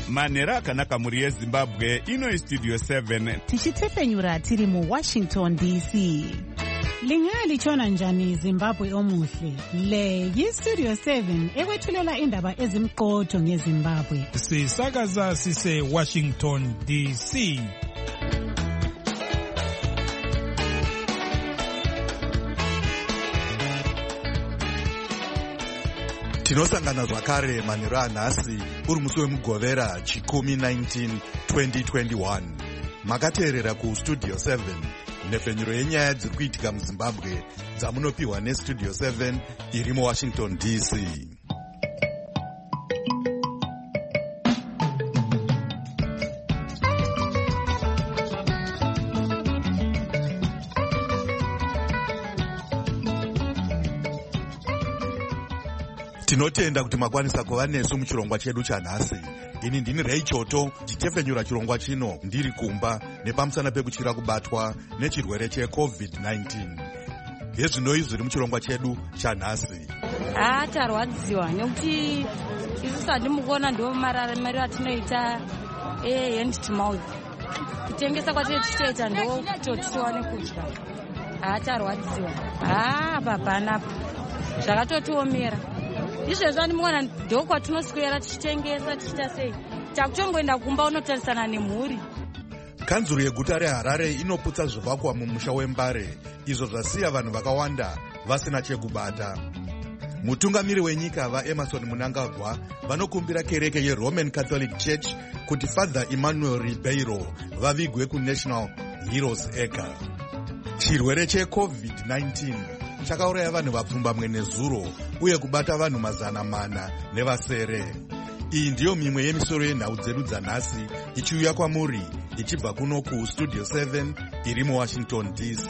manhero akanaka mhuri yezimbabwe. Ino istudio 7 tichitefenyura tiri muWashington DC. Lingalichona njani Zimbabwe omuhle? Le yistudio 7 ekwethulela indaba ezimqotho ngeZimbabwe. Sisakaza sise Washington DC. Tinosangana zvakare manhero anhasi uri musi wemugovera chikumi 19 2021. Makateerera kustudio 7 nhefenyuro yenyaya dziri kuitika muZimbabwe dzamunopiwa nestudio 7 iri muWashington DC. Tinotenda kuti makwanisa kuva nesu muchirongwa chedu chanhasi. Ini ndini Ray Choto ndichitefenyura chirongwa chino ndiri kumba nepamusana pekuchira kubatwa nechirwere cheCovid-19. Hezvinoi zviri muchirongwa chedu chanhasi. Tarwadziwa nekuti isusu handimukuona ndo mararamiro atinoita hand to mouth. Kutengesa kwatiri tichitoita ndo kuti tiwane kudya. Tarwadziwa. Papanapo zvakatotiomera. Izvezvo ndimwana ndo kwatinoswera tichitengesa tichita sei. Takutongoenda kumba unotarisana nemhuri. Kanzuru yeguta reHarare inoputsa zvivakwa mumusha weMbare, izvo zvasiya vanhu vakawanda vasina chekubata. Mutungamiri wenyika vaEmerson Mnangagwa vanokumbira kereke yeRoman Catholic Church kuti Father Emmanuel Ribeiro vavigwe kuNational Heroes Acre. Chirwere cheCovid-19 chakauraya vanhu vapfumbamwe nezuro uye kubata vanhu 400 nevasere. Iyi ndiyo mimwe yemisoro yenhau dzedu dzanhasi ichiuya kwamuri ichibva kuno kustudio 7 iri muWashington DC.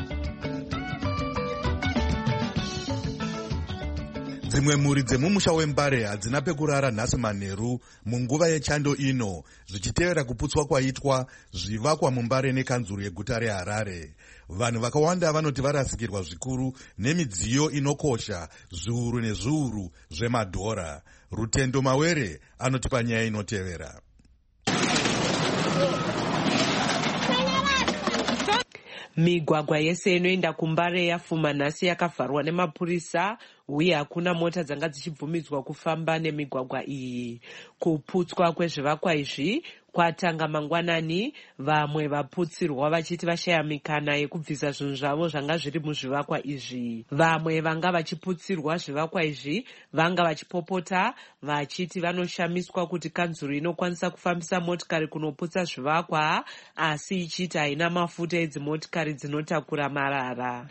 Dzimwe mhuri dzemumusha weMbare hadzina pekurara nhasi manheru munguva yechando ino zvichitevera kuputswa kwaitwa zvivakwa muMbare nekanzuru yeguta reHarare. Vanhu vakawanda vanoti varasikirwa zvikuru nemidziyo inokosha zviuru nezviuru zvemadhora. Rutendo Mawere anotipa nyaya inotevera. Migwagwa yese inoenda kuMbare yafuma nhasi yakavharwa nemapurisa uye hakuna mota dzanga dzichibvumidzwa kufamba nemigwagwa iyi. Kuputswa kwezvivakwa izvi kwatanga mangwanani, vamwe vaputsirwa vachiti vashaya mikana yekubvisa zvinhu zvavo zvanga zviri muzvivakwa izvi. Vamwe vanga vachiputsirwa zvivakwa izvi vanga vachipopota vachiti vanoshamiswa kuti kanzuru inokwanisa kufambisa motikari kunoputsa zvivakwa asi ichiti haina mafuta edzimotikari dzinotakura marara.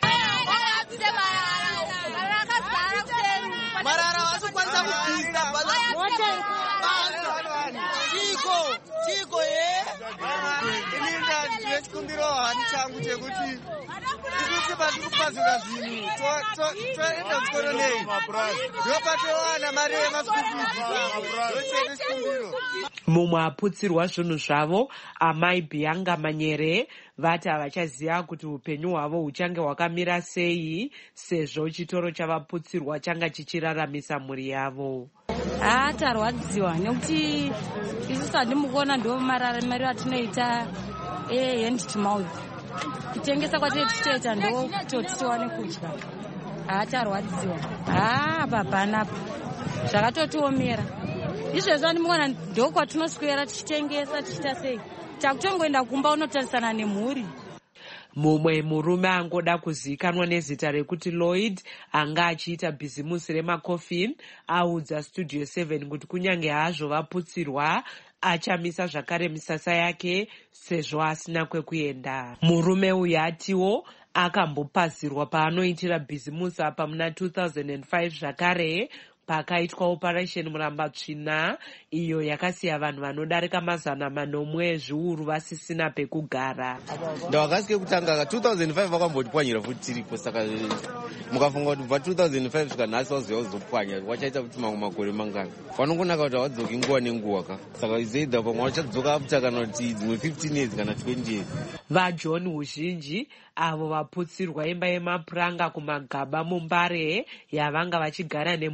Chikumbiro hani changu chekuti ikuti patikupazuka zvinhu toenda kuchikoro nei ndopatowana mari yemasukupisi chikumbiro. Mumwe aputsirwa zvinhu zvavo amai Bianga Manyere vati havachaziva kuti upenyu hwavo huchange hwakamira sei sezvo chitoro chavaputsirwa changa chichiraramisa mhuri yavo. Tarwadziwa nekuti isusu handimukuona ndo mararamiro atinoita hand to mouth. Kutengesa kwatiri tichitoita ndo kuti tiwane kudya. Tarwadziwa. Papanapo zvakatotiomera. Izvezvo ndimwana ndo kwatinoswera tichitengesa tichita sei. Takutongoenda kumba unotarisana nemhuri. Mumwe murume angoda kuzivikanwa nezita rekuti Lloyd anga achiita bhizimusi remacoffin audza studio 7 kuti kunyange hazvo vaputsirwa achamisa zvakare misasa yake sezvo asina kwekuenda. Murume uyu atiwo akambopazirwa paanoitira bhizimusi apa muna 2005 zvakare pakaitwa operation Murambatsvina iyo yakasiya vanhu vanodarika 400 zviuru vasisina pekugara. Ndakasiye kutanga 2005 vakambotipwanyira futi tiripo saka mukafunga kuti bva 2005 svika nhasi wazoya kuzopwanya wachaita kuti mamwe makore mangani. Vanongonaka kuti hawadzoki nguva nenguva ka. Saka izoida pamwe wachadzoka apta kana kuti dzimwe 15 years kana 20 years. VaJohn Huzhinji avo vaputsirwa imba yemapuranga kumagaba muMbare yavanga vachigara nemhuri yavo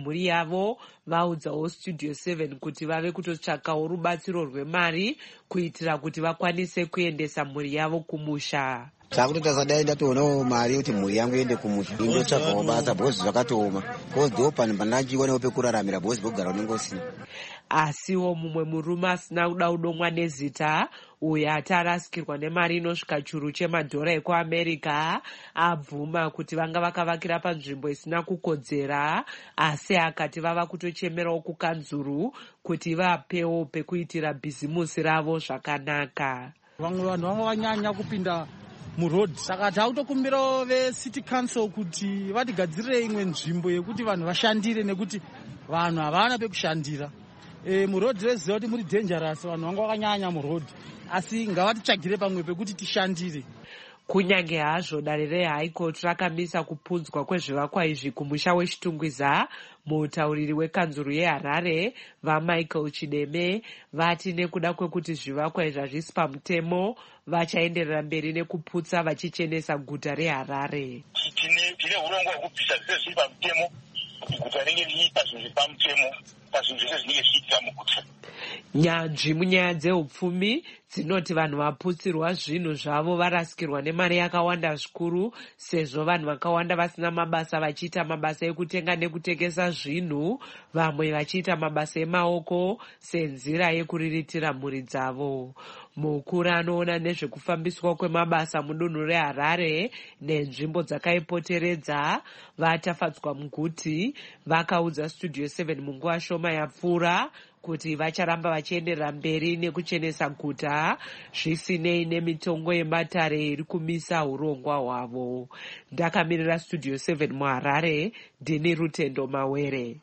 yavo vaudzawo Studio 7 kuti vave kutotsvakawo rubatsiro rwemari kuitira kuti vakwanise kuendesa mhuri yavo kumusha. Takutotaza dai ndatoonawo mari kuti mhuri yangu iende kumusha indotsvagawo basa bhozi zvakatooma kozi ndo pandachiwanewo pekuraramira bhozi pekugara unenge usina. Asiwo mumwe murume asina kuda kudomwa nezita uyo atarasikirwa nemari inosvika churu chemadhora ekuAmerica abvuma kuti vanga vakavakira panzvimbo isina kukodzera, asi akati vava kutochemerawo kukanzuru kuti vapewo pekuitira bhizimusi ravo zvakanaka. Vamwe vanhu vanga vanyanya kupinda murodhi, saka takutokumbirawo veCity Council kuti vatigadzirire imwe nzvimbo yekuti vanhu vashandire nekuti vanhu havana pekushandira. Murodhi reziva kuti muri dangerous, vanhu vanga vakanyanya murodhi, asi ngavatitsvagire pamwe pekuti tishandire. Kunyange hazvo dare reHigh Court rakamisa kupunzwa kwezvivakwa izvi kumusha weChitungwiza, mutauriri wekanzuru yeHarare vaMichael Chideme vati nekuda kwekuti zvivakwa izvi hazvisi pamutemo vachaenderera mberi nekuputsa vachichenesa guta reHarare. Tine urongwa hwekubvisa zvese zviri pamutemo kuti guta ringe riita zvinhu zviri pamutemo pazvinhu zvese zvinenge zvichiitika muguta. Nyanzvi munyaya dzeupfumi dzinoti vanhu vaputsirwa zvinhu zvavo varasikirwa nemari yakawanda zvikuru, sezvo vanhu vakawanda vasina mabasa vachiita mabasa ekutenga nekutengesa zvinhu, vamwe vachiita mabasa emaoko senzira yekuriritira mhuri dzavo. Mukuru anoona nezvekufambiswa kwemabasa mudunhu reHarare nenzvimbo dzakaipoteredza vatafadzwa muguti vakaudza Studio 7 munguva shoma yapfuura kuti vacharamba vachienderera mberi nekuchenesa guta zvisinei nemitongo yematare iri kumisa urongwa hwavo. Ndakamirira Studio 7 muHarare, ndini Rutendo Mawere.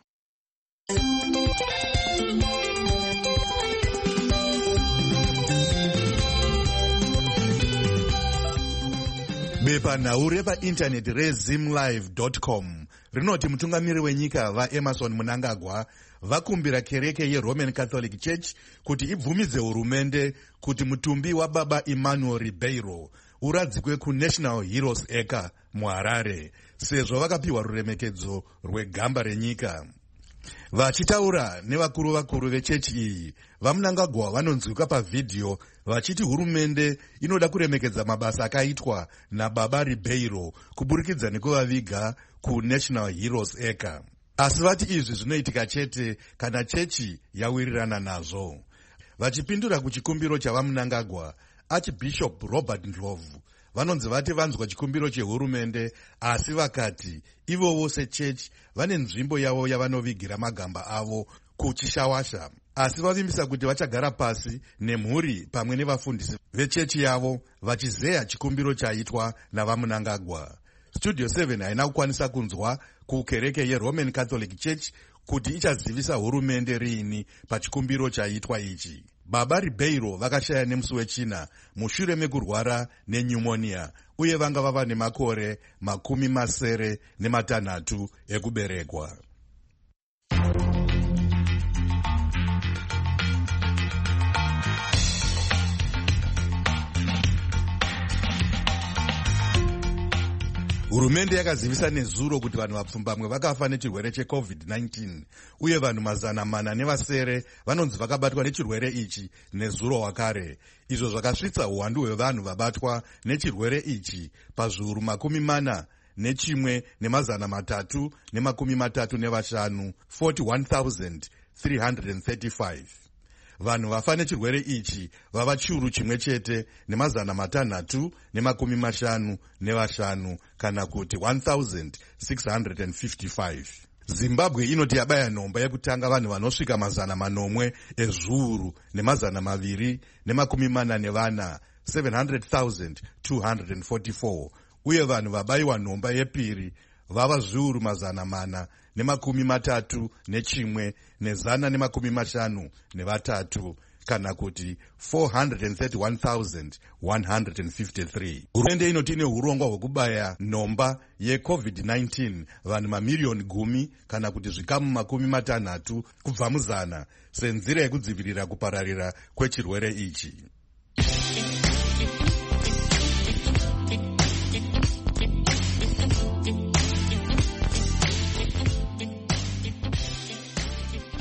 Bepanhau repaindaneti rezimlive.com rinoti mutungamiri wenyika vaEmmerson Mnangagwa vakumbira kereke yeRoman Catholic Church kuti ibvumidze hurumende kuti mutumbi wababa Emmanuel Ribeiro uradzikwe kuNational Heroes Acre muHarare, sezvo vakapiwa ruremekedzo rwegamba renyika. Vachitaura nevakuru vechechi iyi, vaMnangagwa vanonzwika pavhidhiyo vachiti hurumende inoda kuremekedza mabasa akaitwa nababa Ribeiro kuburikidza nekuvaviga kuNational Heroes Acre. Asi vati izvi zvinoitika chete kana chechi yawirirana nazvo. Vachipindura kuchikumbiro chavaMnangagwa, Archbishop Robert Ndlovu vanonzi vati vanzwa chikumbiro chehurumende, asi vakati ivowo sechechi vane nzvimbo yavo yavanovigira magamba avo kuchishawasha, asi vavimbisa kuti vachagara pasi nemhuri pamwe nevafundisi vechechi yavo vachizeya chikumbiro chaitwa navaMnangagwa. Studio 7 haina kukwanisa kunzwa kukereke yeRoman Catholic Church kuti ichazivisa hurumende riini pachikumbiro chaitwa ichi. Baba Ribeiro vakashaya nemusi wechina mushure mekurwara nenyumonia uye vanga vava nemakore 60 ekuberekwa. Hurumende yakazivisa nezuro kuti vanhu vapfumbamwe vakafa nechirwere cheCovid-19 uye vanhu 400 vanonzi vakabatwa nechirwere ichi nezuro wakare. Izvo zvakasvitsa uwandu hwevanhu vabatwa nechirwere ichi pazviuru 41,335, 41,335. Vanhu vafa nechirwere ichi vava chiuru chimwe chete ne355 kana kuti 1,655. Zimbabwe inoti yabaya nhomba yekutanga vanhu vanosvika 400 ezviuru ne244, 700,244, uye vanhu vabayiwa nhomba yepiri vava zviuru 431 ne153 kana kuti 431,153. Hurumende inoti ine urongwa hwekubaya nhomba yeCovid-19 vanhu mamiliyoni 10 kana kuti zvikamu 60 kubva muzana senzira yekudzivirira kupararira kwechirwere ichi.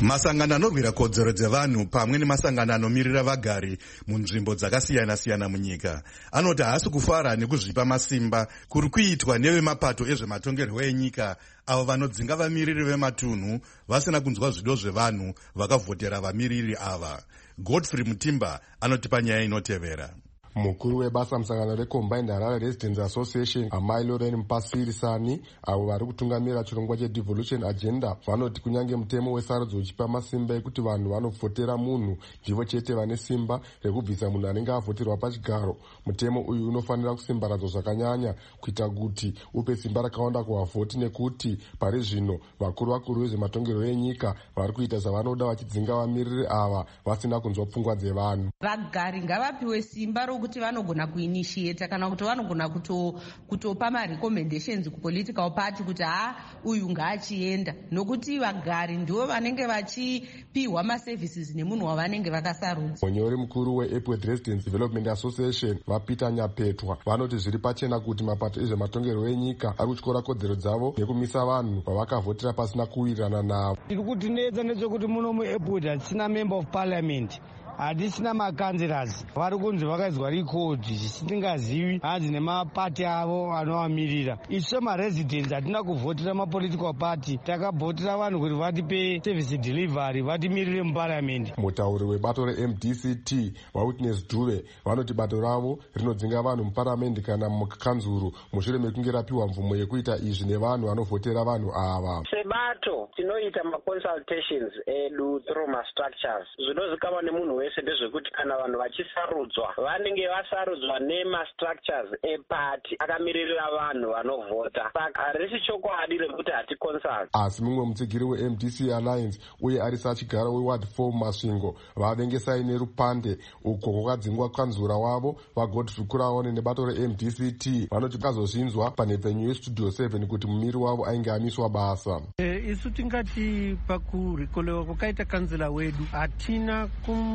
Masangano anorwira kodzero dzevanhu pamwe nemasangano anomirira vagari munzvimbo dzakasiyana-siyana munyika anoti haasi kufara nekuzvipa masimba kuri kuitwa nevemapato ezvematongerwo enyika avo vanodzinga vamiriri vematunhu vasina kunzwa zvido zvevanhu vakavhotera vamiriri ava. Godfrey Mutimba anotipa nyaya inotevera. Mukuru webasa musangano reCombined Harare Residents Association Amai Lauren Mpasirisani avo vari kutungamira chirongwa chedevolution agenda vanoti kunyange mutemo wesarudzo uchipa masimba ekuti vanhu vanovhotera munhu ndivo chete vane simba rekubvisa munhu anenge avhoterwa pachigaro, mutemo uyu unofanira kusimbaradzwa zvakanyanya kuita kuti upe simba rakawanda kuvavhoti, nekuti pari zvino vakuru vezvematongerwo enyika vari kuita zvavanoda vachidzinga vamiriri ava vasina kunzwa pfungwa dzevanhu. Vagari ngavapiwe simba kuti vanogona kuinitiate kana kuti vanogona kutopa marecommendations kupolitical party kuti uyu ngaachienda, nokuti vagari ndivo vanenge vachipiwa maservices nemunhu wavanenge vakasarudza. Munyori mukuru weEpworth Residents Development Association vaPeter Nyapetwa vanoti zviri pachena kuti mapato ezvematongerwo enyika ari kutyora kodzero dzavo nekumisa vanhu vavakavhotera pasina kuwirirana navo. Tiri kutinetsa nechekuti muno muEpworth hatisina member of parliament, hatisina makanzirazi, vari kunzi vakaizwa rikodhi zvisingazivi hanzi nemapati avo anovamirira. Isu semaresidents hatina kuvhotera mapolitical party, takavhotera vanhu kuti vatipe service delivery, vatimirire muparliament. Mutauri webato reMDCT vaWitness Dube vanoti bato ravo rinodzinga vanhu muparliament kana mukanzuru mushure mekunge rapiwa mvumo yekuita izvi nevanhu vanovhotera vanhu ava. Sebato tinoita maconsultations edu through mastructures. Zvinozikanwa nemunhu wese ndezvekuti kana vanhu vachisarudzwa vanenge vasarudzwa nemastructures epati akamiririra vanhu vanovhota. Saka harisi chokwadi rekuti haticonsult. Asi mumwe mutsigiri weMDC Alliance uye ari sachigara weward 4 Masvingo vavengesai nerupande uko kwakadzingwa kanzura wavo vaGodfrey Kuraone nebato reMDCT vanoti vakazozvinzwa panhepfenyu yestudio 7 kuti mumiri wavo ainge amiswa basa. Isu tingati pakurekolewa kwakaita kanzura wedu hatina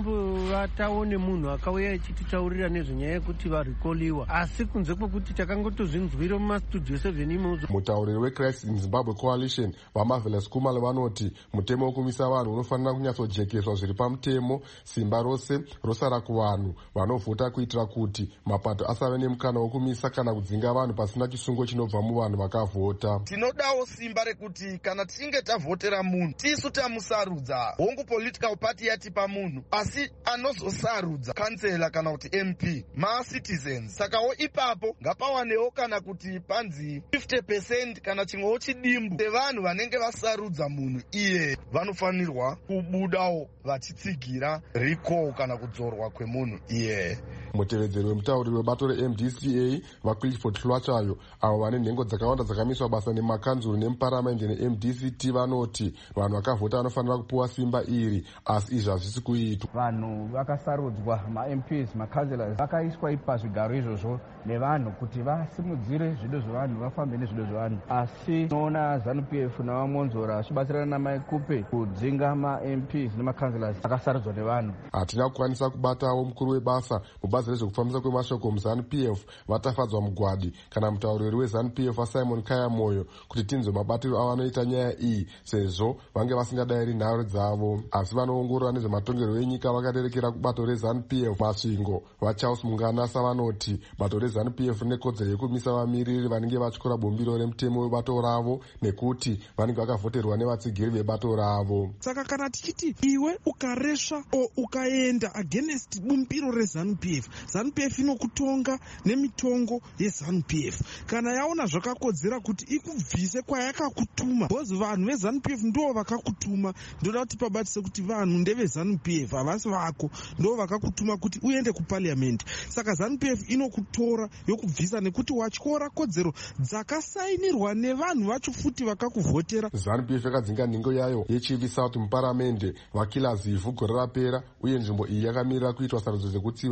vataone munhu akauya echititaurira nezvenyaya yekuti varikoliwa, asi kunze kwekuti takangotozvinzwira mumastudio 7 imozo. Mutauriri weChrist in Zimbabwe Coalition vaMarvelous Kumalo vanoti mutemo wekumisa vanhu unofanira kunyatsojekeswa zviri pamutemo, simba rose rosara kuvanhu vanovhota kuitira kuti mapato asave nemukana wokumisa kana kudzinga vanhu pasina chisungo chinobva muvanhu vakavhota. Tinodawo simba rekuti kana tichinge tavhotera munhu tisu tamusarudza, hongu political party yatipa munhu, asi anozosarudza kansela kana kuti MP ma-citizens. Sakawo ipapo ngapawanewo kana kuti panzi 50% kana chimwewo chidimbu sevanhu vanenge vasarudza munhu iye vanofanirwa kubudawo vachitsigira recall kana kudzorwa kwemunhu iye. Mutevedzeri wemutauriri webato reMDCA vaClifford Hlwachayo avo vane nhengo dzakawanda dzakamiswa basa nemakanzuru nemuparamende neMDCT vanoti vanhu vakavhota vanofanira kupuwa simba iri, asi izvi hazvisi kuitwa. Vanhu vakasarudzwa maMPs makanzellors vakaiswa pazvigaro izvozvo nevanhu kuti vasimudzire zvido zvevanhu, vafambe nezvido zvevanhu, asi noona ZANU-PF navamonzora vachibatsirana namaikupe kudzinga maMPs nemakanzellors akasarudzwa nevanhu. Hatina kukwanisa kubatawo mukuru webasa mubazi rezvekufambisa kwemashoko muZANU-PF vatafadzwa mugwadi kana mutauriri weZANU-PF Simon Kaya Moyo kuti tinzwe mabatiro avanoita nyaya iyi sezvo vange vasingadayiri nharo dzavo, asi vanoongorora nezvematongerwo enyika vakarerekera kubato reZANU-PF Masvingo vaCharles Munganasa vanoti bato reZANU-PF nekodzero yekumisa vamiriri vanenge vatyora bumbiro remutemo webato ravo nekuti vanenge vakavhoterwa nevatsigiri vebato ravo. Saka kana tichiti iwe ukaresva ukaenda against bumbiro reZANU-PF, ZANU-PF inokutonga nemitongo yeZANU-PF. Kana yaona zvakakodzera kuti ikubvise kwayakakutuma, bozi vanhu veZANU-PF ndo vakakutuma, ndoda kuti pabatise kuti vanhu ndeve ZANU-PF havasi vako, ndo vakakutuma kuti uende kuparliament. Saka ZANU-PF inokutora yokubvisa nekuti watyora kodzero dzakasainirwa nevanhu vacho futi vakakuvhotera. ZANU-PF yakadzinga nhengo yayo yechivi South muparamende vakila zivhu gore rapera, uye nzvimbo iyi yakamirira kuitwa sarudzo dzekutsiva vazivi.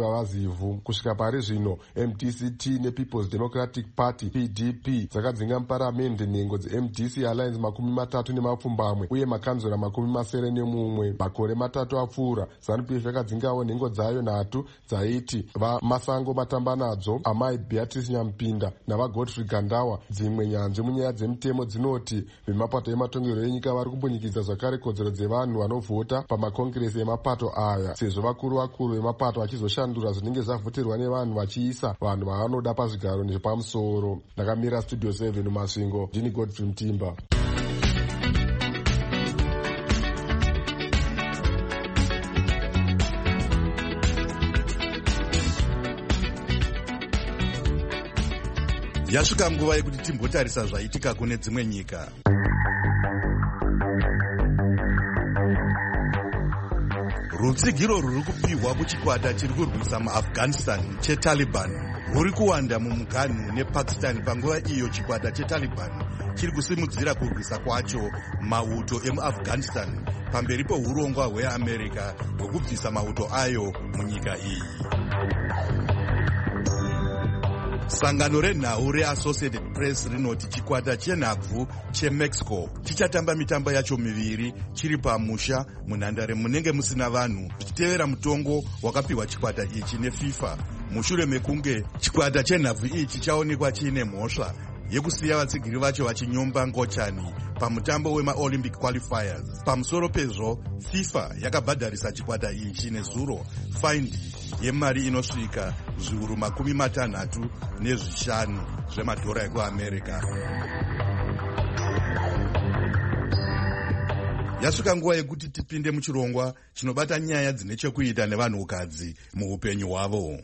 ivhu. Kusvika pari zvino MDCT nePeople's Democratic Party PDP dzakadzinga muparamende nhengo dzeMDC Alliance 30 uye makanzura 91. Makore 3 apfuura, ZANU-PF yakadzingawo nhengo dzayo 3 dzaiti vaMasango Matambanadzo, amai Beatrice Nyampinda navaGodfrey Gandawa. Dzimwe nyanzvi munyaya dzemutemo dzinoti vemapato ematongerwo enyika vari kumbunyikidza zvakare kodzero dzevanhu vanovhota pamakongiresi emapato aya, sezvo vakuru vemapato vachizoshandura zvinenge zvavhoterwa nevanhu vachiisa vanhu vavanoda pazvigaro zvepamusoro. Ndakamira Studio 7 muMasvingo, ndini Godfrey Mutimba. Yasvika nguva yekuti timbotarisa zvaitika kune dzimwe nyika. Rutsigiro rwuri kupiwa kuchikwata chiri kurwisa muAfghanistan cheTaliban rwuri kuwanda mumuganhu nePakistan panguva iyo chikwata cheTaliban chiri kusimudzira kurwisa kwacho mauto emuAfghanistan pamberi peurongwa hweAmerica hwekubvisa mauto ayo munyika iyi. Sangano renhau reAssociated Press rinoti chikwata chenhabvu cheMexico chichatamba mitambo yacho miviri chiri pamusha munhandare munenge musina vanhu, zvichitevera mutongo wakapiwa chikwata ichi neFIFA mushure mekunge chikwata chenhabvu ichi chaonekwa chiine mhosva yekusiya vatsigiri vacho vachinyomba ngochani pamutambo wemaOlympic qualifiers. Pamusoro pezvo, FIFA yakabhadharisa chikwata ichi nezuro faindi yemari inosvika zviuru 65 zvemadhora ekuAmerica. Yasvika nguva yekuti tipinde muchirongwa chinobata nyaya dzine chekuita nevanhukadzi muupenyu hwavo.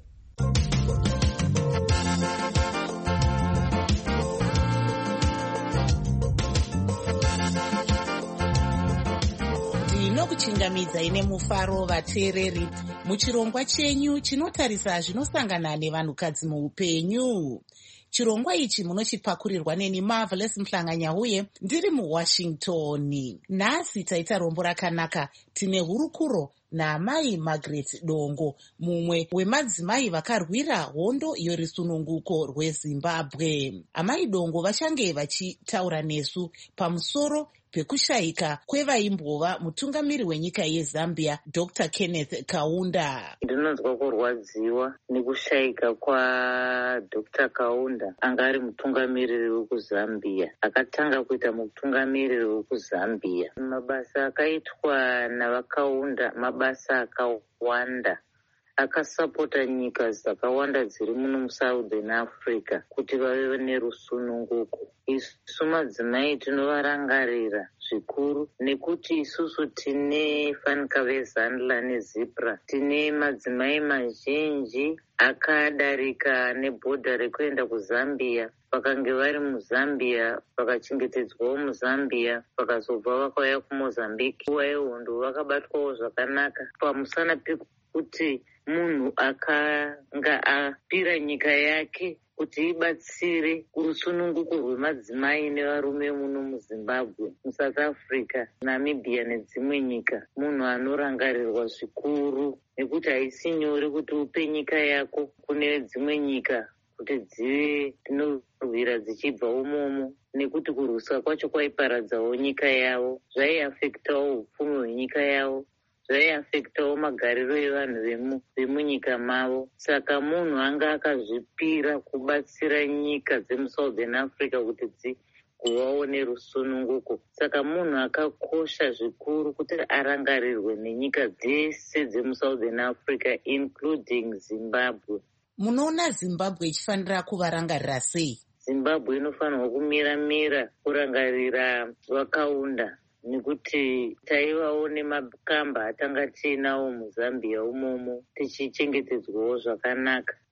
Kuchingamidza ine mufaro vateereri muchirongwa chenyu chinotarisa zvinosangana nevanhukadzi muupenyu. Chirongwa ichi munochipakurirwa neni Marvelous Mhlanganyauye ndiri muWashington. Nhasi taita rombo rakanaka. Tine hurukuro naamai Margaret Dongo, mumwe wemadzimai vakarwira hondo yorusununguko rweZimbabwe. Amai Dongo vachange vachitaura nesu pamusoro pekushayika kwevaimbova mutungamiri wenyika yeZambia Dr. Kenneth Kaunda. Ndinonzwa kurwadziwa nekushayika kwaDr. Kaunda. Anga ari mutungamiriri wekuzambia, akatanga kuita mutungamiriri wekuzambia. Mabasa akaitwa navakaunda mabasa akawanda, akasapota nyika dzakawanda dziri muno muSouthern Africa kuti vave nerusununguko. Isu madzimai tinovarangarira zvikuru nekuti isusu tine Fanikaveza neZipra, tine madzimai mazhinji akadarika nebhodha rekuenda kuZambia, vakange vari muZambia, vakachengetedzwawo muZambia, vakazobva vakauya kuMozambique. Nguva yehondo vakabatwawo zvakanaka pamusana pekuti munhu akanga apira nyika yake kuti ibatsire kurusununguko rwemadzimai nevarume muno muZimbabwe, muSouth Africa, Namibia nedzimwe nyika. Munhu anorangarirwa zvikuru nekuti haisi nyore kuti upe nyika yako kune dzimwe nyika kuti dzive dzinorwira dzichibva umomo, nekuti kurwisa kwacho kwaiparadzawo nyika yavo, zvaiafektawo upfumi hwenyika yavo, zvaiafektawo magariro evanhu vemunyika mavo. Saka munhu anga akazvipira kubatsira nyika dzemuSouthern Africa kuti dzigovawo nerusununguko. Saka munhu akakosha zvikuru kuti arangarirwe nenyika dzese dzemuSouthern Africa including Zimbabwe. Munoona Zimbabwe ichifanira kuvarangarira sei? Zimbabwe inofanirwa kumira kurangarira vakaunda, nekuti taivawo nemakamba atanga tinawo muZambia umomo tichichengetedzwawo zvakanaka.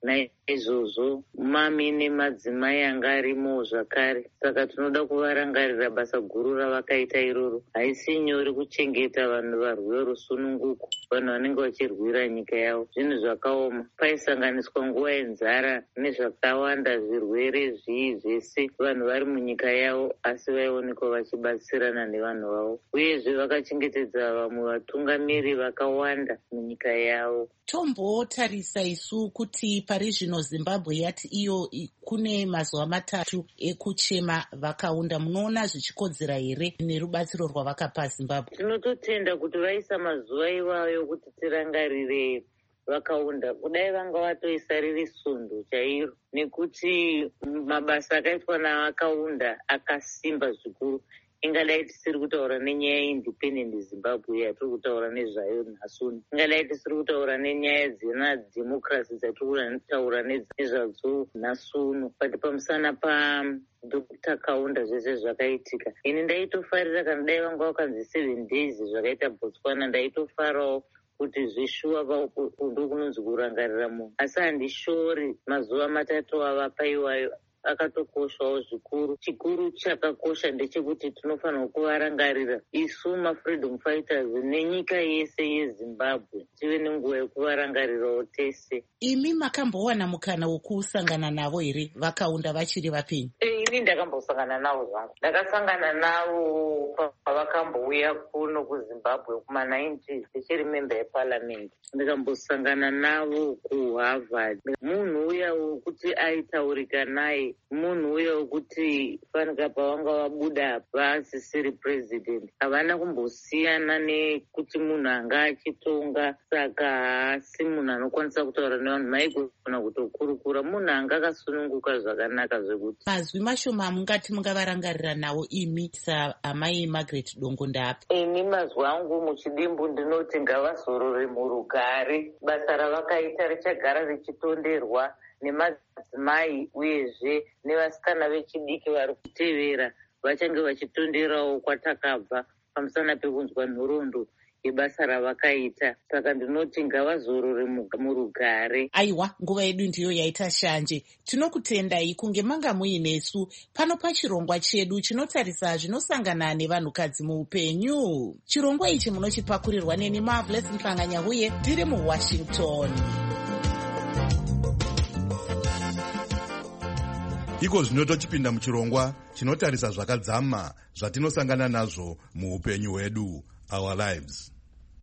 naizvozvo mami nemadzimai anga arimo zvakare. Saka tinoda kuvarangarira basa guru ravakaita iroro. Haisi nyori kuchengeta vanhu varwere rusununguko, vanhu vanenge vachirwira nyika yavo. Zvinhu zvakaoma, paisanganiswa nguva yenzara nezvakawanda, zvirwere zvii zvese, vanhu vari munyika yavo asi vaionekwa vachibatsirana nevanhu vavo, uyezve vakachengetedza vamwe vatungamiri vakawanda munyika yavo. Tombotarisa isu kuti pari zvino Zimbabwe yati iyo kune mazuva 3 ekuchema vakaunda. Munoona zvichikodzera here nerubatsiro rwavakapa Zimbabwe? Tinototenda kuti vaisa mazuva iwayo kuti tirangarire vakaunda, kudai vanga vatoisa riri sundo chairo, nekuti mabasa akaitwa navakaunda akasimba zvikuru. Ingadai tisiri kutaura nenyaya yeindependent Zimbabwe yatiri kutaura nezvayo nhasuni. Ingadai tisiri kutaura nenyaya dzenadhemokrasi dzatiri kutaura nezvadzo nhasuno. But pamusana Dr. Kaunda zvese zvakaitika, ini ndaitofarira kana dai vanga vakanzi 7 days zvakaita Botswana, ndaitofarawo kuti zvishuwa ndo kunonzi kurangarira munhu. Asi handishori mazuva 3 avapa iwayo akatokoshawo zvikuru. Chikuru chakakosha ndechekuti tinofanira kuvarangarira isu mafreedom fighters nenyika yese yeZimbabwe, tive nenguva yekuvarangarirawo tese. Imi makambowana mukana wokusangana navo here vakaunda vachiri vapenyu? Ini ndakambosangana navo zvangu. Ndakasangana navo pavakambouya kuno kuZimbabwe kuma-90s ndichiri member yeparliament. Ndakambosangana navo kuHarvard. Munhu uya wekuti aitaurika naye, munhu uya wekuti fanika pavanga vabuda vaasisiri president, havana kumbosiyana nekuti munhu anga achitonga. Saka haasi munhu anokwanisa kutaura nevanhu, maigona kutokurukura. Munhu anga akasununguka zvakanaka zvekuti mazwi mashoma mungati mungavarangarira nawo imi saamai Margaret Dongo ndapi? Ini mazwi angu muchidimbu ndinoti ngavazorore murugare. Basa ravakaita richagara richitonderwa nemadzimai uyezve nevasikana vechidiki vari kutevera vachange vachitonderawo kwatakabva pamusana pekunzwa nhoroondo yebasa ravakaita. Saka ndinoti ngavazorore murugare. Aiwa, nguva yedu ndiyo yaita shanje. Tinokutendai kunge manga muinesu pano pachirongwa chedu chinotarisa zvinosangana nevanhukadzi muupenyu. Chirongwa ichi munochipakurirwa neni Marvelous Mhlanganya uye ndiri muWashington. Iko zvino tochipinda muchirongwa chinotarisa zvakadzama zvatinosangana nazvo muupenyu hwedu, our lives.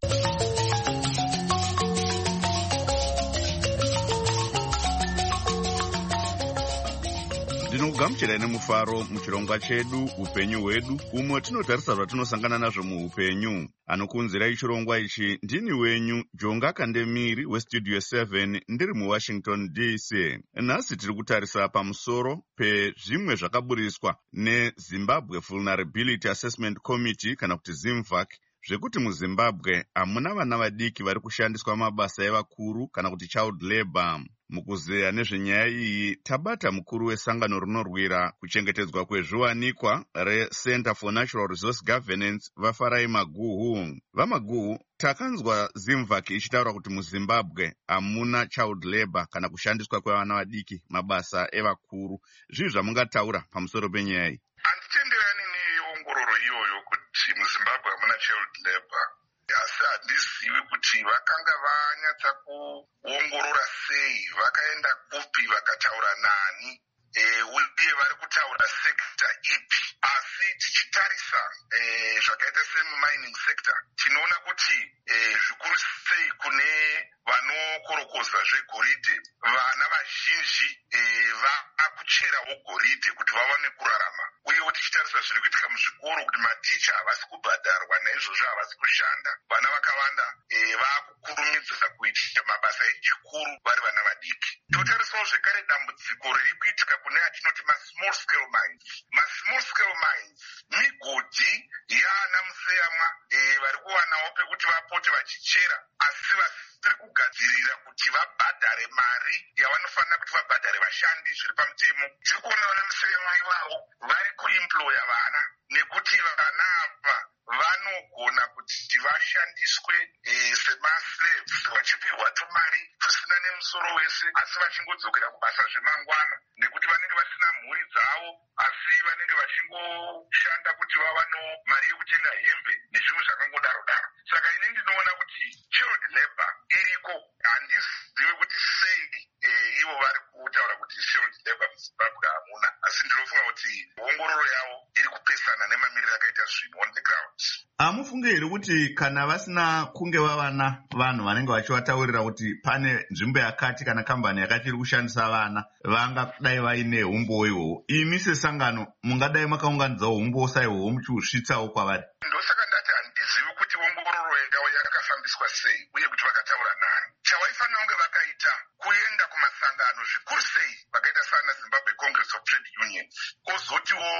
Ndinokugamuchirai nemufaro muchirongwa chedu upenyu hwedu, umwe tinotarisa zvatinosangana nazvo muupenyu. Anokunzirai chirongwa ichi ndini wenyu Jonga Kandemiri westudio 7 ndiri muWashington DC. Nhasi tiri kutarisa pamusoro pezvimwe zvakaburiswa neZimbabwe Vulnerability Assessment Committee kana kuti ZIMVAC, zvekuti muZimbabwe hamuna vana vadiki vari kushandiswa mabasa evakuru kana kuti child labor. Mukuzeya nezvenyaya iyi tabata mukuru wesangano rinorwira kuchengetedzwa kwezviwanikwa reCenter for Natural Resource Governance vaFarai Maguhu. VaMaguhu, takanzwa ZIMVAC ichitaura kuti muZimbabwe hamuna child labor kana kushandiswa kwevana vadiki mabasa evakuru. Zvii zvamungataura pamusoro penyaya iyi? Handitenderani neongororo iyoyo kuti muZimbabwe hamuna child labor. Asi handizivi kuti vakanga vanyatsa kuongorora sei, vakaenda kupi, vakataura nani, uye vari kutaura sekta ipi. Asi tichitarisa zvakaita semining sector, tinoona kuti zvikuru sei kune vanokorokoza zvegoridhe, vana vazhinji vakucherawo goridhe kuti vawane kurarama. Uyewo tichitarisa zviri kuitika muzvikoro kuti maticha havasi kubhadharwa, naizvozvo havasi kushanda. Vana vakawanda vakukurumidza kuita mabasa echikuru vari vana vadiki. Totarisawo zvekare dambudziko riri kuitika kune atinoti ma-small scale mines. Ma-small scale mines migodhi yaana museyamwa vari kuwanawo pekuti vapote vachichera, asi vasiri kugadzirira kuti vabhadhare mari yavanofanira kuti vabhadhare vashandi zviri pamutemo. Tiri kuona vana museyamwa ivavo vari kuimploya vana, nekuti vana ava vanogona kuti vashandiswe semaslaves vachipirwa tumari tusina nemusoro wese, asi vachingodzokera kubasa zvemangwana nekuti vanenge vasina mhuri dzavo asi vanenge vachingoshanda kuti vavanewo mari yekutenga hembe nezvimwe zvakangodaro daro. Saka ini ndinoona kuti child labor iriko. Handizivi kuti sei ivo vari kutaura kuti child labor muZimbabwe hamuna, asi ndinofunga kuti ongororo yavo iri kupesana nemamiriro akaita zvinhu on the ground. Hamufunge here kuti kana vasina kunge vavana vanhu vanenge vachivataurira kuti pane nzvimbo yakati kana kambani yakati iri kushandisa vana vangadai vaine umbo ihwohwo, imi sesangano mungadai makaunganidzawo umbo saihwohwo muchiusvitsawo kwavari? Ndosaka ndati handizivi kuti ongororo yavo yakafambiswa sei uye kuti vakataura nani. Chavaifanira kunge vakaita kuenda kumasangano zvikuru sei vakaita sana Zimbabwe Congress of Trade Unions, kozotiwo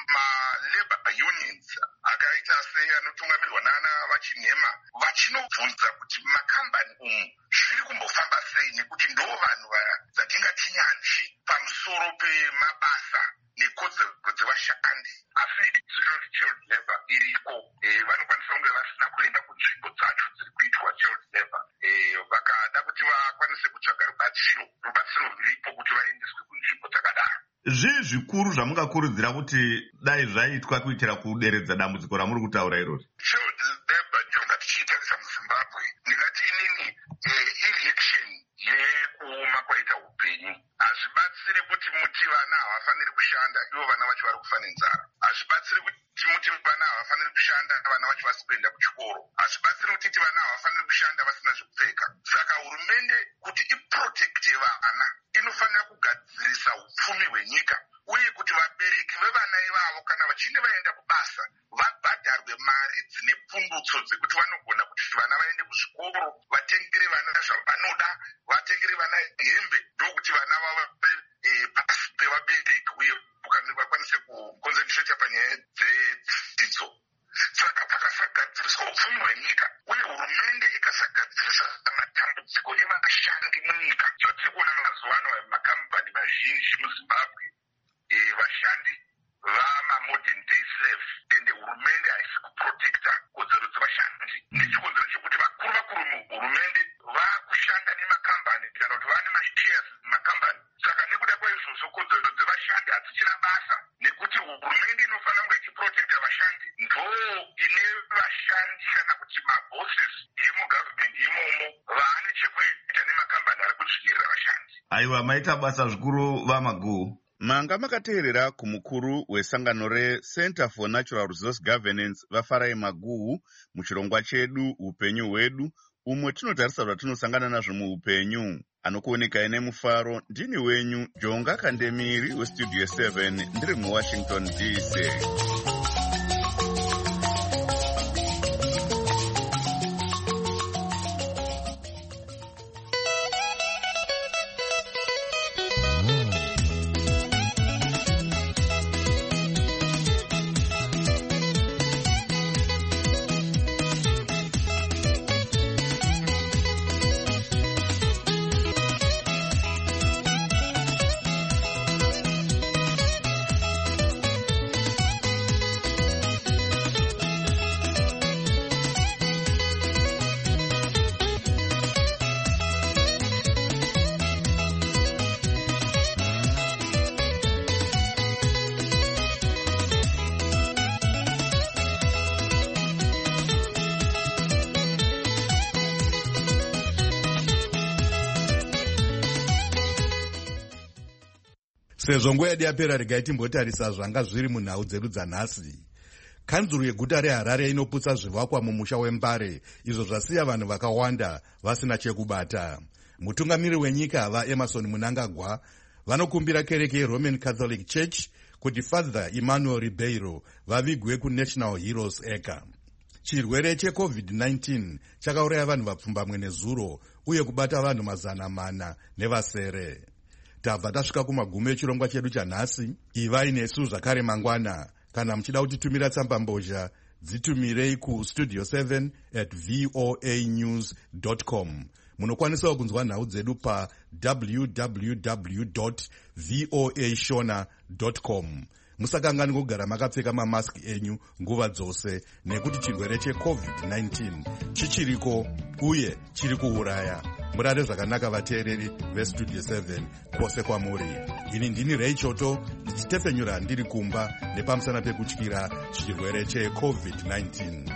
malabor unions akaita sei anotungamirwa nana vachinhema vachinobvunza kuti makambani umu zviri kumbofamba sei, nekuti ndo vanhu vaya dzatingati nyanzvi pamusoro pemabasa nekodzero dzevashandi. Asi child labor iriko, vanokwanisa kunge vasina kuenda kunzvimbo dzacho dziri kuitwa child labor, vakada kuti vakwanise kutsvaga rubatsiro ruripo kuti vaendeswe kunzvimbo dzakadaro. Zvii zvikuru zvamungakurudzira kuti dai zvaitwa kuitira kuderedza dambudziko ramuri kutaura irori? Child labor njonga tichiitarisa muZimbabwe, ndingati inini ireaction yekuoma kwaita upenyu. Hazvibatsiri kuti muti vana havafaniri kushanda ivo vana vacho vari kufa nenzara. Hazvibatsiri kuti muti vana havafaniri kushanda vana vacho vasi kuenda kuchikoro. Hazvibatsiri kuti vana havafaniri kushanda vasina zvekupfeka. Saka hurumende kuti iprotekte vana inofanira kugadzirisa upfumi hwenyika, uye kuti vabereki vevana ivavo kana vachinge vaenda kubasa vabhadharwe mari dzine pundutso dzekuti vanogona kuti vana vaende kuzvikoro, vatengere vana zvavanoda, vatengere vana hembe, ndokuti vana vava pasi pevabereki uye vakwanise kukonzentrata panyaya dzedzidzo. Saka pakasagadziriswa upfumi hwenyika uye hurumende ikasagadzirisa matambudziko evashandi munyika, zvatiri kuona mazuva ano makambani mazhinji muZimbabwe vashandi vamamodern day slaves, ende hurumende haisi kuprotekta kodzero dzevashandi. Nechikonzero chekuti vakuru muhurumende vakushanda nemakambani kana kuti vane mashares mumakambani. Saka nekuda kwaizvozvo kodzero dzevashandi hadzichina basa, nekuti hurumende inofanira kunge ichiprotekta vashandi. Ndo ine vashandi kana kuti mabosses emugavhmendi imomo vaane chekuita nemakambani ari kudzvinyirira vashandi. Aiwa, maita basa zvikuru vamaguu. Manga makateerera kumukuru wesangano reCenter for Natural Resource Governance vaFarai Maguhu muchirongwa chedu upenyu hwedu, umwe tinotarisa zvatinosangana nazvo muupenyu. Anokuonekai nemufaro ndini wenyu Jonga Kandemiri weStudio 7 ndiri muWashington DC. Sezvo nguva yedu yapera, regai timbotarisa zvanga zviri munhau dzedu dzanhasi. Kanzuru yeguta reHarare inoputsa zvivakwa mumusha weMbare, izvo zvasiya vanhu vakawanda vasina chekubata. Mutungamiri wenyika vaEmerson Mnangagwa vanokumbira kereke yeRoman Catholic Church kuti Father Emmanuel Ribeiro vavigwe kuNational Heroes Eka. Chirwere cheCovid-19 chakauraya vanhu vapfumbamwe nezuro uye kubata vanhu 400 nevasere. Tabva tasvika kumagumo echirongwa chedu chanhasi. Ivai nesu zvakare mangwana. Kana muchida kutitumira tsamba mbozha, dzitumirei kustudio7@voanews.com. Munokwanisawo kunzwa nhau dzedu pa www.voashona.com. Musakangani kugara makapfeka mamaski enyu nguva dzose, nekuti chirwere cheCovid-19 chichiriko uye chiri kuuraya. murare zvakanaka vateereri vestudio 7 kwose kwamuri. Ini ndini Ray Choto ndichitefenyura ndiri kumba nepamusana pekutyira chirwere cheCovid-19.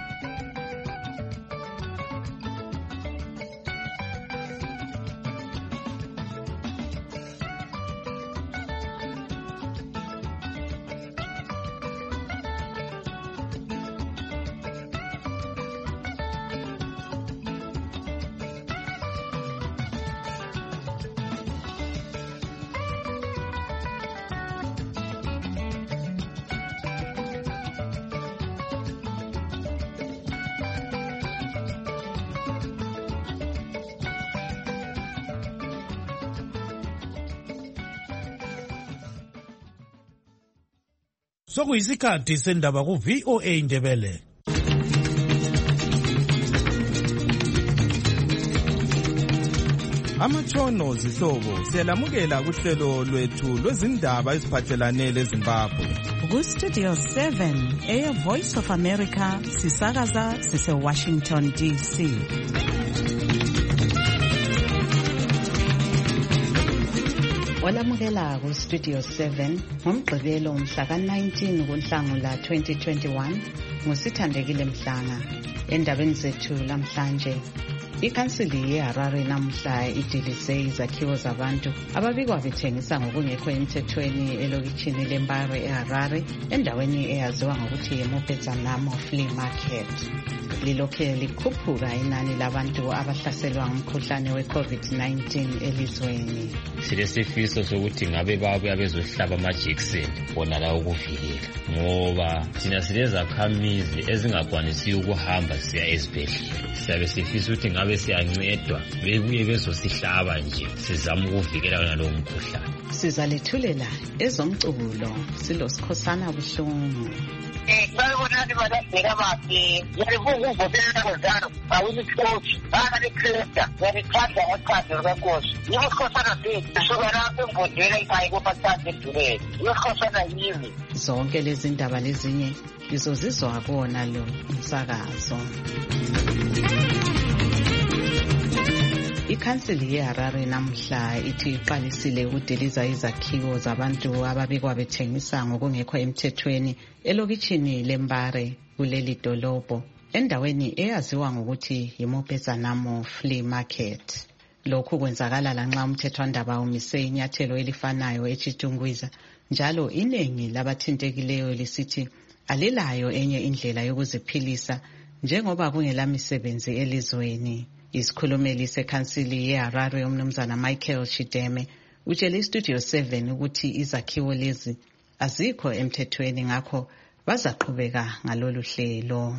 Sokuyisikhathi sendaba ku-VOA Indebele. Amatshono zihlobo siyalamukela kuhlelo lwethu lwezindaba eziphathelane leZimbabwe. Ku-Studio 7 Voice of America sisakaza sise-Washington DC. Olamukela ku-Studio 7 ngomgqibelo mhla ka-19 kuNhlangula 2021 ngusithandekile Mhlanga. Endabeni zethu lamhlanje, ikhansili yeHarare namuhla idilise izakhiwo zabantu ababikwa bethengisa ngokungekho emthethweni elokitshini leMbare eHarare endaweni eyaziwa ngokuthi yiMopedzanamo Flea Market. Lilokhe likhuphuka inani labantu abahlaselwa ngumkhuhlane we-COVID-19 elizweni. Silesifiso sokuthi ngabe babuya bezohlaba amajekiseni bona la ukuvikela, ngoba thina silezakhamizi ezingakwanisiyo ukuhamba siya esibhedlela. Siyabe sifisa ukuthi ngabe siyancedwa bebuye bezosihlaba nje sizama ukuvikela nalowo mkhuhlane. Sizalethulela ezomculo siloSikhosana Buhlungu. Babonani badabheka bakhe yalibuza uvotela ngozalo awunikhosi bana lekresta yalithanda ngothando lwenkosi yibuSikhosana bethu suka lapho emvotela ikhaya kumathanda edulele yibuSikhosana yimi. Zonke lezi ndaba lezinye lizozizwa kuwona lo umsakazo. Ikhansili yeHarare namuhla ithi iqalisile ukudiliza izakhiwo zabantu ababikwa bethengisa ngokungekho emthethweni elokitshini leMbare kuleli dolobho endaweni eyaziwa ngokuthi yiMopedzanamo Flea Market. Lokhu kwenzakala lanxa umthethwandaba umise inyathelo elifanayo eChitungwiza, njalo iningi labathintekileyo lisithi alilayo enye indlela yokuziphilisa njengoba kungelamisebenzi elizweni. Isikhulumeli sekhansili yeHarare umnumzana Michael Chideme utshele iStudio 7 ukuthi izakhiwo lezi azikho emthethweni, ngakho bazaqhubeka ngalolu hlelo.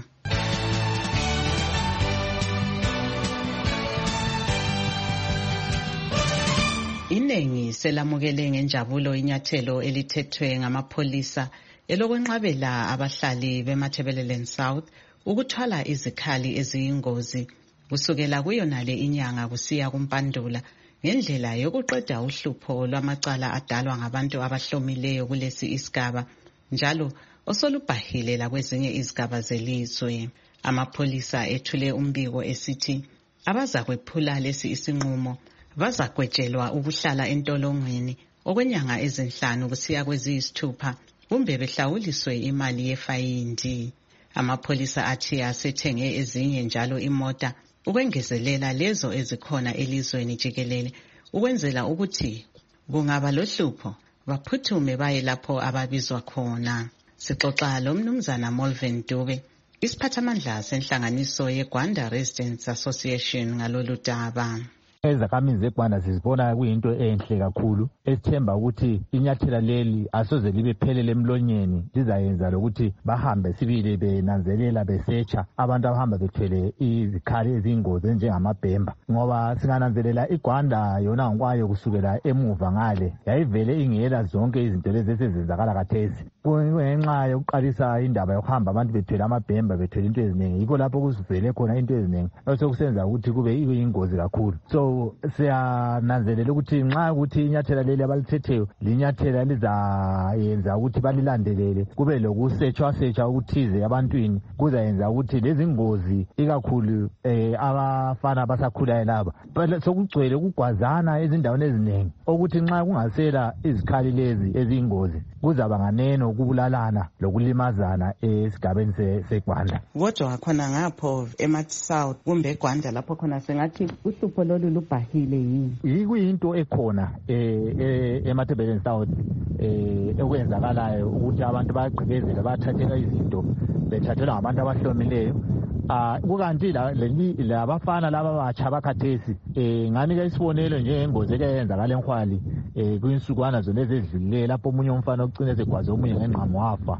Iningi selamukele ngenjabulo inyathelo elithethwe ngamapholisa elokwenqabela abahlali beMatabeleland South ukuthwala izikhali eziyingozi kusukela kuyonale inyanga kusiya kuMpandula ngendlela yokuqeda uhlupho lwamacala adalwa ngabantu abahlomileyo kulesi isigaba, njalo osolubhahile lakwezinye izigaba zelizwe. Amapholisa ethule umbiko esithi abazakwephula lesi isinqumo bazagwetshelwa ukuhlala entolongweni okwenyanga ezinhlanu kusiya kweziyisithupha kumbe behlawuliswe imali yefayindi. Amapholisa athi asethenge ezinye njalo imota ukwengezelela lezo ezikhona elizweni jikelele ukwenzela ukuthi kungaba lohlupho baphuthume baye lapho ababizwa khona. Sixoxa lo mnumzana Molven Dube, isiphathamandla senhlanganiso yeGwanda Residents Association ngalolu daba. Izakhamizi zeGwanda sizibona kuyinto enhle kakhulu, esithemba ukuthi inyathela leli asoze libe phelele emlonyeni, lizayenza lokuthi bahambe sibili benanzelela besearcha abantu abahamba bethwele izikhali eziyingozi njengamabhemba, ngoba singananzelela iGwanda yona ngokwayo kusukela emuva ngale yayivele ingela zonke izinto lezi ezenzakala khathesi. kungenxa yokuqalisa indaba yokuhamba abantu bethwele amabhemba bethwele into eziningi. Yikho lapho kusivele khona into eziningi osokusenza ukuthi kube iyingozi kakhulu. So siyananzelela ukuthi nxa ukuthi inyathela leli abalithetheyo linyathela lizayenza ukuthi balilandelele kube lokusetshwa ukuthize abantwini kuzayenza ukuthi lezi ngozi ikakhulu abafana abasakhulayo laba sokugcwele ukugwazana ezindaweni eziningi ukuthi nxa kungasela izikhali lezi eziyingozi kuzaba nganeno ukubulalana lokulimazana esigabeni seGwanda. Kodwa khona ngapho eMatsouth kumbe eGwanda lapho khona sengathi uhlupho lolu lubhahile yini? Yikuyinto ekhona eMatabeleland South ekwenzakalayo ukuthi abantu bayagqibezela bathathela izinto bethathelwa ngabantu abahlomileyo. Kukanti labafana laba batsha bakhathesi nganika isibonelo njengengozi eyenzakala eNkhwali kwinsukwana zona ezedlulileyo lapho omunye umfana ocine segwaze omunye ngengqamu wafa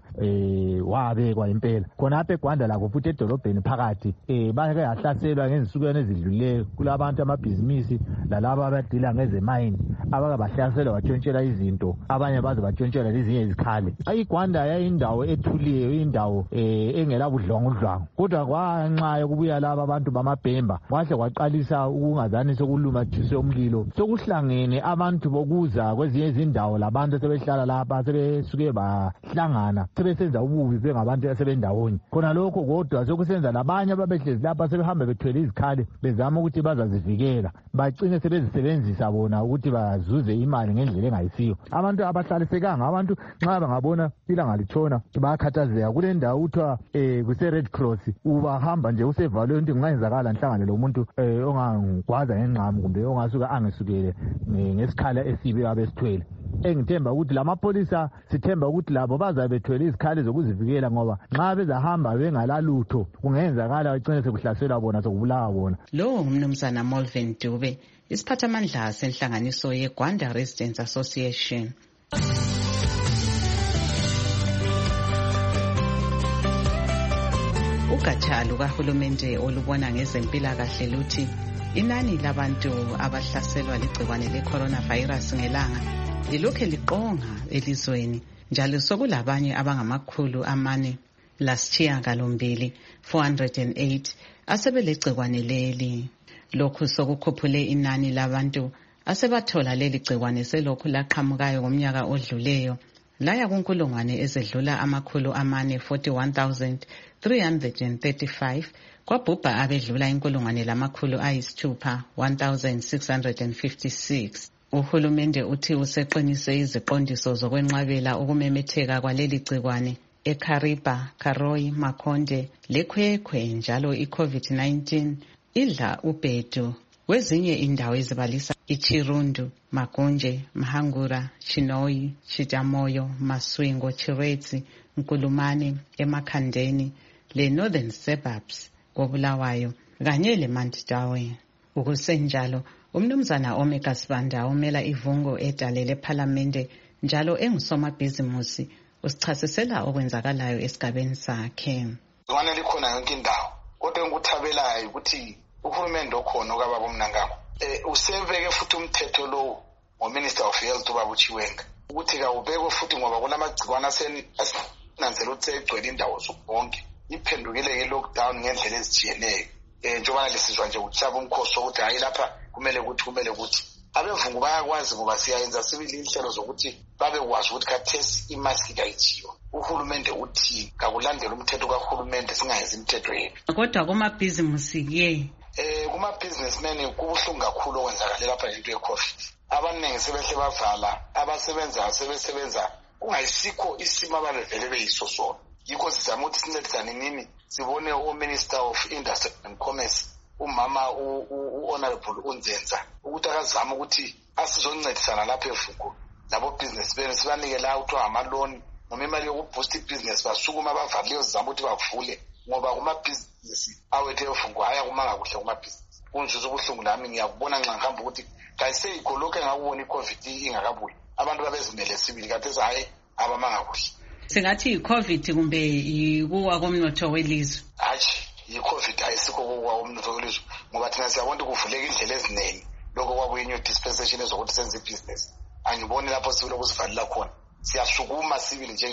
wabekwa impela. Khonapha eGwanda lakho futhi edolobheni phakathi bake yahlaselwa ngezinsukwana ezidlulileyo kulabantu amabhizinisi lalabo abadila ngezemayini abake bahlaselwa batshontshelwa izinto abanye baze batshontshelwa lezinye izikhali. IGwanda yayindawo ethuliyo indawo engela budlwangudlwangu kodwa nxa yokubuya laba abantu bamabhemba kwahle kwaqalisa ukungazani sokulumathiswe umlilo sokuhlangene abantu bokuza kwezinye izindawo labantu sebehlala lapha sebesuke bahlangana sebesenza ububi bengabantu asebendawonye khona lokho kodwa sokusenza labanye ababehlezi lapha sebehamba bethwele izikhali bezama ukuthi bazazivikela bagcine sebezisebenzisa bona ukuthi bazuze imali ngendlela engayisiyo. Abantu abahlalisekanga abantu nxa bangabona ilanga litshona bayakhathazeka kule ndawo kuthiwa kuse Red Cross ubahamba nje usevalwe into kungayenzakala nhlangane lo muntu ongangwaza ngengqamu kumbe ongasuka angesukele ngesikhala esibi abesithwele. Engithemba ukuthi lamapolisa sithemba ukuthi labo bazabe bethwele izikhali zokuzivikela ngoba nxa bezahamba bengalalutho kungenzakala bagcine sekuhlaselwa bona sokubulawa bona. Lo umnumzana Molvin Dube isiphathamandla senhlanganiso yeGwanda Residents Association. Ugatsha lukahulumende olubona ngezempilakahle luthi inani labantu abahlaselwa ligciwane le-coronavirus ngelanga lilokhe liqonga elizweni njalo sokulabanye abangama408 asebelegciwane leli. Lokhu sokukhuphule inani labantu asebathola leli gciwane selokhu laqhamukayo ngomnyaka odluleyo laya kunkulungwane ezedlula 441,335 kwabhubha abedlula inkulungwane lamakhulu ayisithupha 1,656. Uhulumende uthi useqinise iziqondiso zokwenqabela ukumemetheka kwaleli gciwane eKariba, Karoi, Makonde leKwekwe njalo iCovid-19 idla ubhedu kwezinye indawo ezibalisa iChirundu, Magunje, Mahangura, Chinoyi, Chidamoyo, Maswingo, Chiretsi, Nkulumane, eMakhandeni le-Northern Suburbs koBulawayo kanye leMandawi. Ukusenjalo umnumzana Omega Sibanda omela ivungo edale lephalamende njalo engusomabhizimusi usichasisela okwenzakalayo esigabeni sakhe. Ngwane likhona yonke indawo kodwa engikuthabelayo ukuthi uhulumende okhona okababa uMnangagwa usebeke futhi umthetho lo ngoMinister of Health ubaba uChiwenga ukuthi kawubekwe futhi ngoba kunamagcikwane asenanzela ukuthi egcwele indawo zonke iphendukile ke-lockdown ngendlela ezitshiyeneyo. Njengoba lesizwa nje ukuhlaba umkhosi ukuthi hayi lapha kumele kuthi abevungu bayakwazi ngoba siyayenza sibili inhlelo zokuthi babekwazi ukuthi khathesi imaski kayithiwa. Uhulumende uthi kakulandela umthetho kahulumende singayenzi imithetho yethu. Kodwa kumabhizimusi kuma-businessmen kubuhlungu kakhulu okwenzakale lapha into ye-COVID. Abaningi sebehle bavala abasebenzayo sebesebenza kungayisikho isimo ababevele beyiso sona. Yikho sizama ukuthi sincedisane nini sibone uMinister of Industry and Commerce umama u-Honorable uNzenza ukuthi akazama ukuthi asizoncedisana lapha evuko labo business bene sibanike la kuthiwa amaloni noma imali yokuboost ibhizinesi basukuma bavalileyo sizama ukuthi bavule ngoba kumabhizinesi awethu evuko haya kumanga kuhle kumabhizinesi. Kunjuza ubuhlungu nami ngiyakubona nxa ngihamba ukuthi kayiseyikho lokhu engakubona i-COVID ingakabuyi abantu babezimele sibili khathesi hayi abamanga kuhle. Singathi i-COVID kumbe yikuwa komnotho welizwe? Hatshi i-COVID ayisikho kuwa komnotho welizwe ngoba thina siyabona ukuthi kuvuleka indlela eziningi lokho kwabuye new dispensation ezokuthi senze ibhizinesi. Angiboni lapho sibile kusivalela khona. Siyasukuma sibili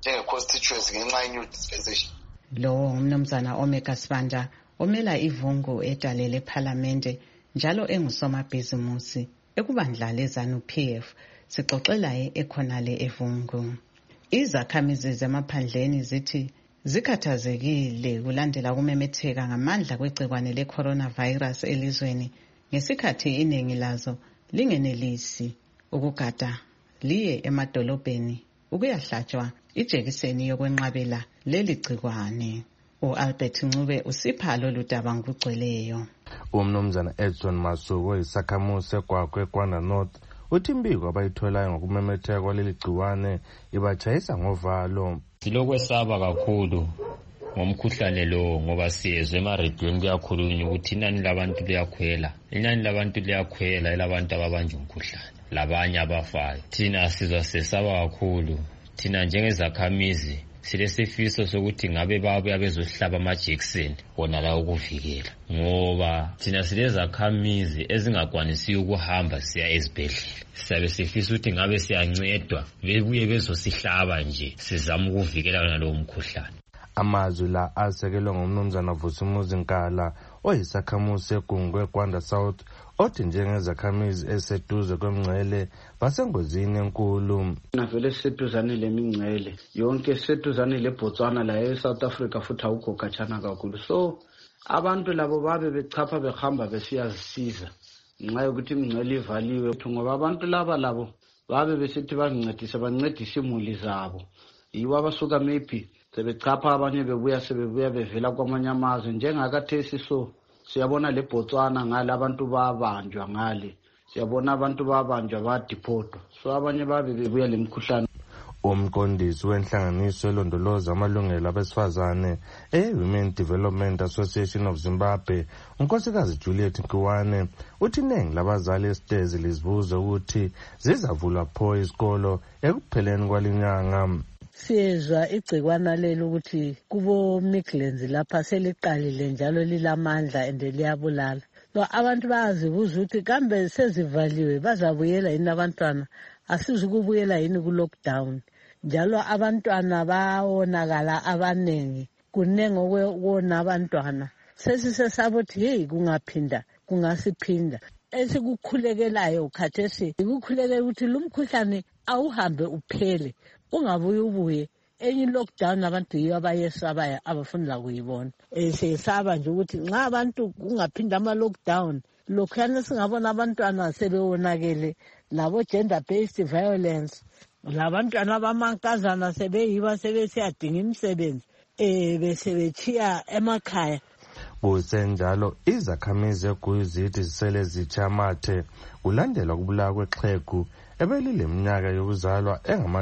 njenge-constituency ngenxa ye-new dispensation. Lowo umnumzana Omega Sibanda omela ivungu edalele ephalamende njalo engusomabhizimusi ekubandla leZANU-PF sixoxela ekhonale evungu. Izakhamizi zemaphandleni zithi zikhathazekile kulandela ukumemetheka ngamandla kwegcikwane le-coronavirus elizweni ngesikhathi iningi lazo lingenelisi ukugada liye emadolobheni ukuyahlatshwa ijekiseni yokwenqabela leli gcikwane. U-Albert Ncube usipha lolu daba ngokugcweleyo. Umnumzana Edson Masuku isakhamuzi eGwagwe eGwanda North uthi imbiko abayitholayo ngokumemetheka kwaleli gciwane ibatshayisa ngovalo. Silokwesaba kakhulu ngomkhuhlane lo ngoba siyezwe emarediyweni kuyakhulunywa ukuthi inani labantu liyakhwela. Inani labantu liyakhwela elabantu ababanjwe umkhuhlane labanye abafayo. Thina sizwa sesaba kakhulu. Thina njengezakhamizi silesifiso sokuthi ngabe babuya bezohlaba amajekiseni wona la ukuvikela ngoba thina silezakhamizi ezingakwanisi ukuhamba siya ezibhedlela. Siyabe sifisa ukuthi ngabe siyancedwa bebuye bezosihlaba nje sizama ukuvikela nalowo mkhuhlane. Amazwi la asekelwe ngumnumzana Vusimuzi Nkala oyisakhamuzi segungwe eGwanda South othi njengezakhamizi eseduze kwemngcele basengozini enkulu. Navele seduzane lemingcele yonke seduzane leBotswana la eSouth Africa futhi awukho khatshana kakhulu. So abantu labo babe bechapha behamba besiyazisiza ngenxa yokuthi imingcele ivaliwe ngoba abantu labo babe besithi bancedisa imuli zabo. Yiwo abasuka maybe sebechapha abanye sebebuya bevela kwamanye amazwe njengakathesi. So siyabona leBotswana ngale abantu babanjwa ngale, siyabona abantu babanjwa badipotwa. So abanye babe bebuya lemkhuhlane. Umqondisi wenhlanganiso elondoloza amalungelo abesifazane Women Development Association of Zimbabwe unkosikazi Juliet Nkiwane uthi iningi labazali esitezi lizibuza ukuthi zizavulwa pho isikolo ekupheleni kwalinyanga. Siyezwa igcikwana leli ukuthi kubo Midlands lapha seliqalile njalo lilamandla ende liyabulala. So abantu bayazibuza ukuthi kambe sezivaliwe bazabuyela yini abantwana, asizukubuyela yini ku-lockdown. Njalo abantwana bawonakala abanengi, kunengi okwona abantwana. Sesisesaba ukuthi hey kungaphinda kungasiphinda. Esikukhulekelayo khathesi ikukhulekela ukuthi lumkhuhlane awuhambe uphele ungabuye enye lockdown abantu yiyo abayesabayo abafuna ukuyibona. Sesaba nje ukuthi nxa abantu kungaphinda ama-lockdown lokhuyana singabona abantwana sebewonakele labo gender based violence labantwana abamankazana sebeyiba sebesiyadinga imisebenzi besebechiya emakhaya. Kusenjalo izakhamizi eGuyu zithi zisele zitsha amathe kulandela ukubulawa kwexhegu ebelile iminyaka yokuzalwa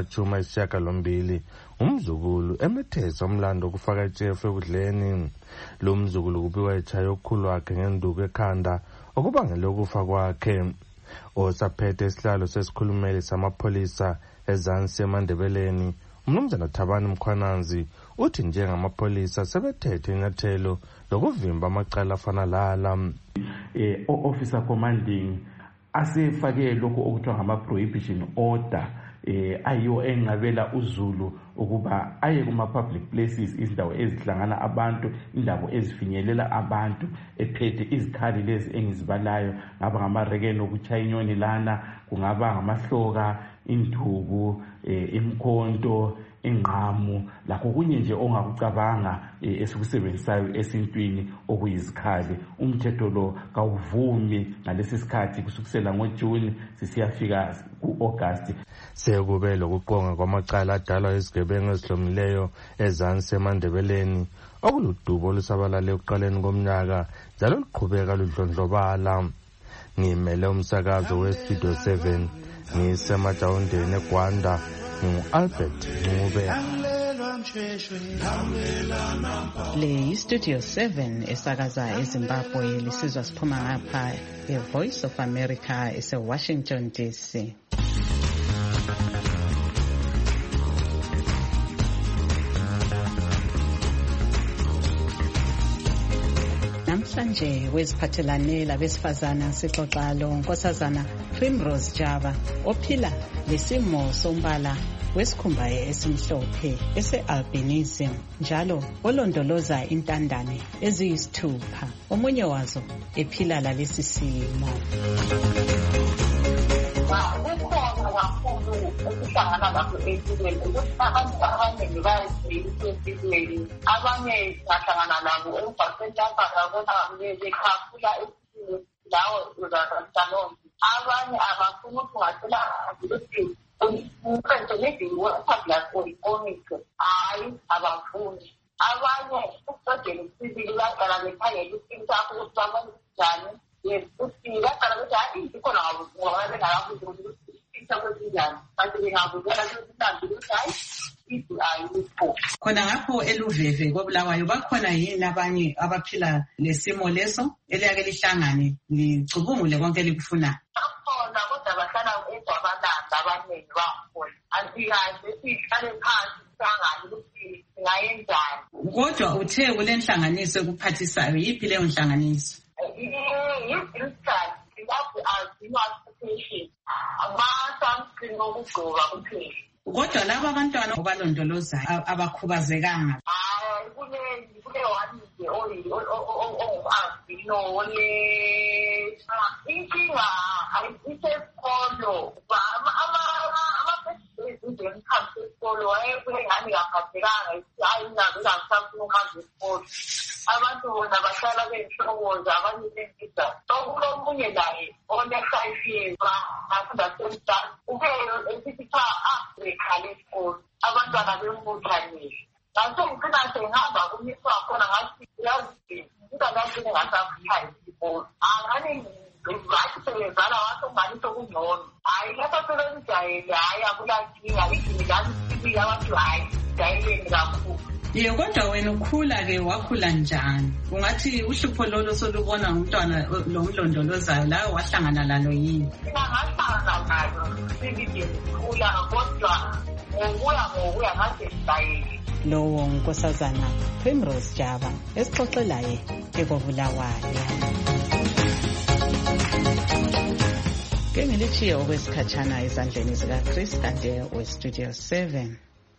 engama-80 umzukulu emethesa umlando okufaka itshefu ekudleni. Lo mzukulu kubikwa etshaya ukhulu wakhe ngenduku ekhanda okubangele ukufa kwakhe. Osaphethe isihlalo sesikhulumeli samapholisa eZansi eMandebeleni umnumzana Thabani Mkhwananzi uthi njengamapholisa sebethethe inyathelo lokuvimba amacala afana lala. Officer commanding asefake lokho okuthiwa ngama-prohibition order ayiwo enqabela uzulu ukuba aye kuma-public places, izindawo ezihlangana abantu, indawo ezifinyelela abantu, ephethe izikhali lezi engizibalayo, ngaba ngamarekeni okutshaya inyoni lana, kungaba ngamahloka, induku, imkhonto, ingqamu, lakho kunye nje ongakucabanga esikusebenzisayo esintwini okuyizikhali. Umthetho lo kawuvumi ngalesi sikhathi kusukisela ngoJuni sisiyafika ku-August. Sekube lokuqonga kwamacala adalwa izigebengu ezihlomileyo eZansi eMandebeleni okuludubo olusabalale ekuqaleni komnyaka njalo luqhubeka ludlondlobala. Ngimele umsakazo weStudio 7 ngisemajawundeni eGwanda ngu-Albert Ncube. Le Studio 7 esakaza eZimbabwe lisizwa siphuma ngapha eVoice of America eseWashington DC. Namhlanje weziphathelane labesifazana sixoxa lo Nkosazana Primrose Java ophila lesimo sombala wesikhumba esimhlophe ese-albinism njalo olondoloza intandane eziyisithupha, omunye wazo ephila lalesi simo. Kukhona kakhulu ukuhlangana lakho empilweni ukuthi abantu abaningi bayaziyisa empilweni, abanye bahlangana labo emgwaqeni lapha labona bekhafula esithini lawo uzazalonke, abanye abafuna ukuthi ungathola ukuthi umqondo nezinto public oyikomike, hayi abafuni. Abanye uqedele isibili baqala bekhangela isimo sakho ukuthi babone njani, ukuthi baqala bethi hayi ikhona ngoba bengakabuzi ukuthi isimo kwezinjani, kanti bengabuzela ukuthi mhlawumbe ukuthi hayi ithi ayikho. Khona ngapho eLuveve koBulawayo bakhona yini abanye abaphila lesimo leso eliyake lihlangane licubungule konke likufunayo? Bakhona kodwa bahlala eJwabalanda abaningi bakhona. Asikaze sihlale phansi sihlangane ukuthi singayenzani. Kodwa uthe kule nhlanganiso ekuphathisayo yiphi leyo nhlanganiso? Yi-instance lapho azino-association ama-sunscreen okugqoka kuphela. Kodwa laba abantwana obalondolozayo abakhubazekanga? Kule one nje ongu-albino inkinga ayisesikolo. Ama-first emkhambi esikolo wayekuyengani kaphathekanga hayi nazo zangisafuna uhambe esikolo. Abantu bona bahlala bey'hlokoza abanye bempisa. Okulomunye naye one-5 years ngafunda semdala ukeyo esithi bekhale esikolo abantwana bembuthanile. Ngase ngicina sengihamba kumiswa khona ngathi yazi ngingakazini ngasafuna isikolo. Angani bathi sebezala wathi ungani sokungcono. Hayi lapha sebenzijayele hayi akulankinga idini lami sibili abantu hayi jayeleni kakhulu. Ye kodwa wena ukhula-ke wakhula njani? Ungathi uhlupho lolo solubona umntwana lo mlondolozayo lawe wahlangana lalo yini? Ngahlangana nalo sibili ndikhula kodwa ngokuya ngaze sijayele. Lowo unkosazana Primrose Jaba esixoxelaye ekobulawayo. Ke ngilitshiye okwesikhatshana ezandleni zikaChris Kande weStudio 7.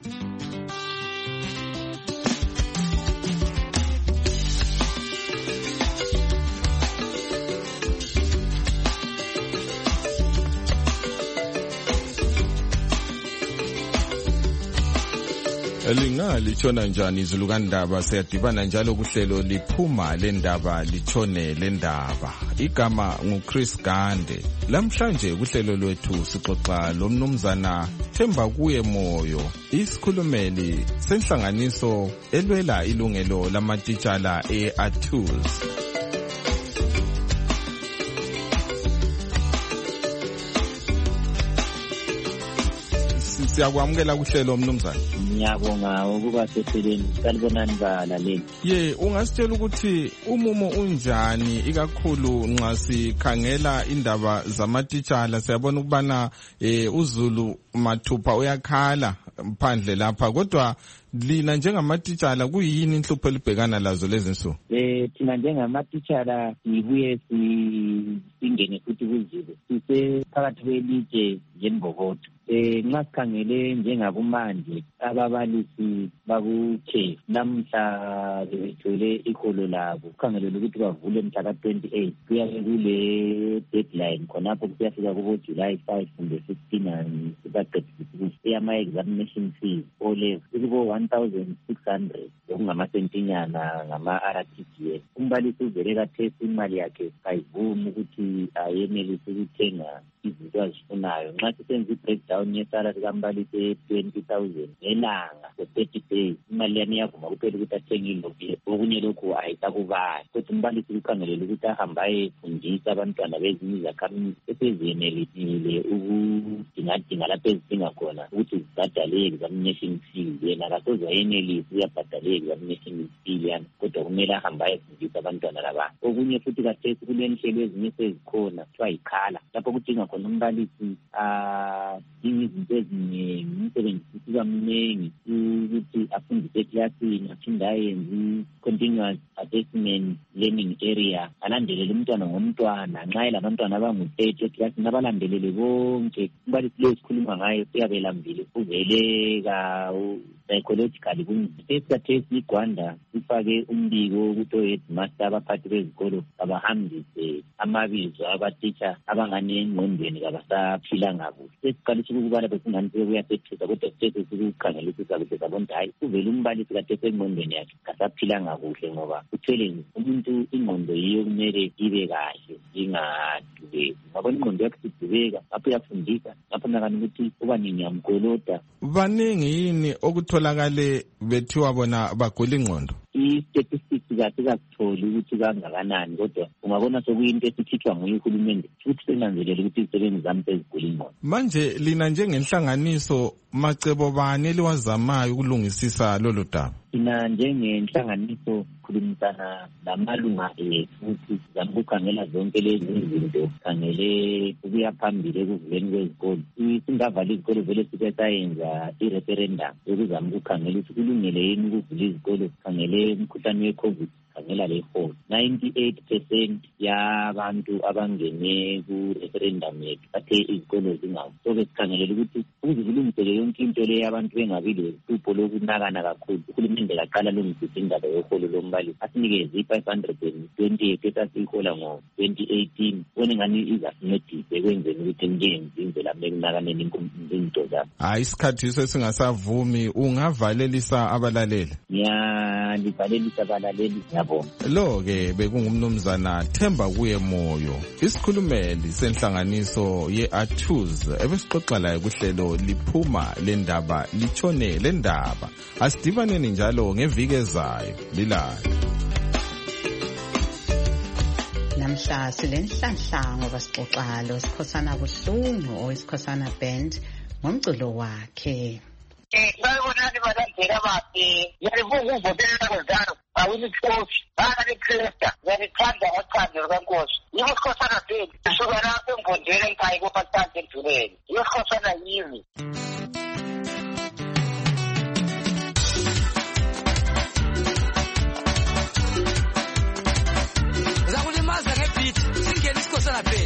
Litshona njani izulu kandaba? Siyadibana njalo kuhlelo liphuma lendaba litshone lendaba. Igama nguChris Gande. Lamhlanje kuhlelo lwethu sixoxa lomnumzana Themba kuye Moyo, isikhulumeli senhlanganiso elwela ilungelo lamatitshala eATUS. Siyakwamukela kuhlelo mnumzana. Ngiyabonga ukuba seseleni. Salibonani balaleli. Ye, ungasitshela ukuthi umumo unjani ikakhulu nxa sikhangela indaba zamatitshala? Siyabona ukubana uZulu mathupha uyakhala phandle lapha, kodwa lina njengamatitshala kuyini inhlupho elibhekana lazo lezi nsuku? Thina njengamatitshala sibuye singene futhi kuZulu. Sisephakathi kwelitshe njengoboto. Nxa sikhangele njengabumanje ababalisi bakukhe namhla bethole iholo labo kukhangelele ukuthi bavule mhla ka-28 kuyabe kule deadline khonapho kuyafika kubo-July 5 kumbe 16 sibaqedisise eyama-examination fees ole kubo-1,600 okungamasentinyana ngama-RTGS. Umbalisi uvele kathesi imali yakhe kayivumi ukuthi ayenelise ukuthenga izinto azifunayo. Nxa sisenza i-breakdown yesalary kambalisi e-20,000 ngelanga for 30 days, imali yami iyavuma kuphela ukuthi athenge ilokhu, okunye lokhu ayisakubali. Kodwa umbalisi kukhangelele ukuthi ahambe ayefundisa abantwana bezinye izakhamizi eseziyenelisile ukudingadinga lapho ezidinga khona ukuthi zibhadale examination fees. Yena akasoze ayenelise uyabhadale examination fees yana, kodwa kumele ahambe ayefundisa abantwana laba. Okunye futhi kathesi kunenhlelo ezinye sezikhona kuthiwa yikhala lapho kudinga khona umbalisi izinto eziningi umsebenzi usuka mningi ukuthi afundise eklasini aphinde ayenze continuous assessment learning area alandelele umntwana ngomntwana nxa elabantwana abangu-30 eklasini abalandelele bonke umbalisi lo sikhuluma ngayo siyabelambile uveleka psychologically kungisikhathesi iGwanda sifake umbiko ukuthi o-headmaster abaphathi bezikolo abahambise amabizo abatitsha abangane engqondweni kabasaphilanga kuhle. Sesiqalisa ukubala besingani sekuyasethisa kodwa sithethe sikukhangelisisa kuhle sabona hayi uvele umbalisi kade sengqondweni yakhe kasaphilanga kuhle ngoba uthele umuntu ingqondo yiyo kumele ibe kahle ingadubeki. Ngabona ingqondo yakhe sidubeka ngapho uyafundisa ngapho nakani ukuthi uba ningiyamkolota. Baningi yini okutholakale bethiwa bona bagula ingqondo? I-statistics kathi kakutholi ukuthi kangakanani kodwa ungabona sokuyinto esikhithwa nguye uhulumende futhi senanzelela ukuthi izisebenzi zami sezigula ingqondo. Manje lina njengenhlanganiso macebo bani eliwazamayo ukulungisisa lolu daba? Thina njengenhlanganiso khulumisana lamalunga futhi sizama ukukhangela zonke lezi zinto khangele ukuya phambili ekuvuleni kwezikolo. Singavala izikolo vele sike sayenza i-referendum yokuzama ukukhangela ukuthi kulungele yini ukuvula izikolo khangele umkhuhlane we-COVID khangela le-4. 98% yabantu abangene ku-referendum yethu bathe izikolo zingavu. So-ke sikhangelela ukuthi ukuze kulungisele yonke into leyo abantu bengabi lehlupho lokunakana kakhulu. Uhulumende kaqala lungisise indaba yoholo lombalisi asinikeze i-528 esasiyihola ngo-2018 wona ngani izasincedise ekwenzeni ukuthi ngenzi indlela mekunakaneni into zabo. Hayi isikhathi sesingasavumi ungavalelisa abalaleli. Ngiyalivalelisa abalaleli yabo. Lo-ke bekungumnumzana Themba kuye Moyo isikhulumeli senhlanganiso ye-ATUZ ebesixoxa layo kuhlelo liphuma lendaba litshone lendaba. Asidibaneni njalo ngeviki ezayo lilala. Namhla silenhlanhla ngoba sixoxa lo Sikhosana Buhlungu owesikhosana band ngomculo wakhe. Bayibonani balandela bathi yalivuka uvotela kwezalo awuyithoshi banganekresta yalithanda ngothando lwenkosi yisikhosana band suka lapho emvondela ekhaya kophathanti emduleni yisikhosana yimi. Zakulimaza ngebhithi singena isikhosana band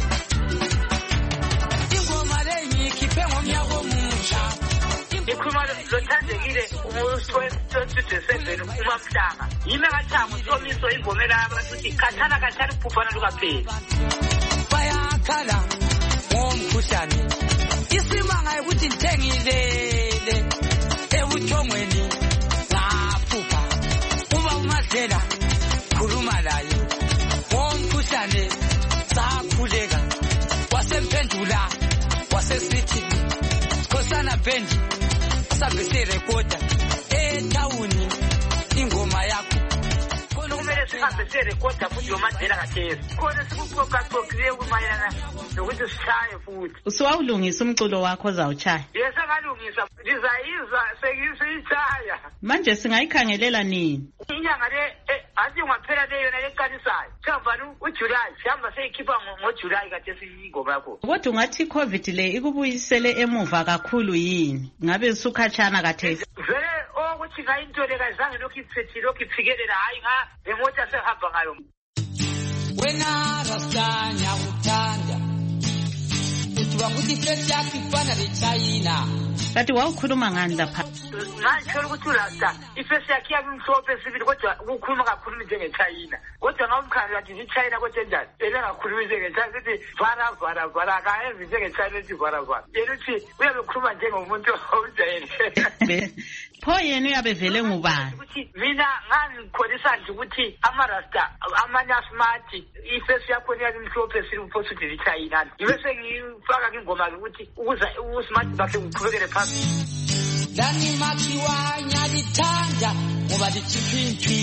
ingoma leyi ikhiphe ngomnyaka omusha. Ikhuluma lothandekile u-2027 uMamhlanga yimi akathanga usomiso ivomela abantu ukuthi khathana uphufana lukapheli. Bayakhala ngomkhuhlane isimanga ukuthi ngithengilele ebuthongweni ngaphupha uba uMadlela khuluma laye ngomkhuhlane sakhuleka wasemphendula wasesithi Sikhosana band sabese recorder etawuni ingoma yakho kumele sihambe sirecorder futhi yoMadlela kathesi khona sikuqoqaqoqile kumayana nokuthi sishaye futhi. Usuwawulungisa umculo wakho ozawuchaya? Yes akalungisa ndizayiza sekisiyishaya. Manje singayikhangelela nini? Inyanga le athi ungaphela leyo yona leqalisayo sihamba uJuly sihamba seyikhipha ngoJuly kathesi ingoma yakho. Kodwa ungathi iCovid le ikubuyisele emuva kakhulu yini? Ngabe usukhatshana kathesi? Vele ukuthi ngayinto le kazange lokhu iphikelela hayi ngemota sehamba ngayo. Wena rastanya uthanda uthi wanguthi face yakho ifana leChina. Kanti wawukhuluma ngani lapha? Manje ukuthi urasta ifesi yakhe yamhlophe sibili kodwa ukukhuluma kakhulu njengeChina. Kodwa ngawumkhangela nje iChina kodwa enjani? Engakhulumi njengeChina ukuthi vara kayenzi njengeChina ethi vara. Yena uthi uyabe ukhuluma njengomuntu ojayele. Pho yena uyabe vele ngubani? Ukuthi mina ngangikholisa nje ukuthi amarasta amanye smart ifesi yakho yamhlophe sibili uphosithe iChina. Bese ngifaka ingoma ukuthi ukuza usmart bakhe uqhubekele phambili. Dani makiwa nyalithanda ngoba lichiphintwi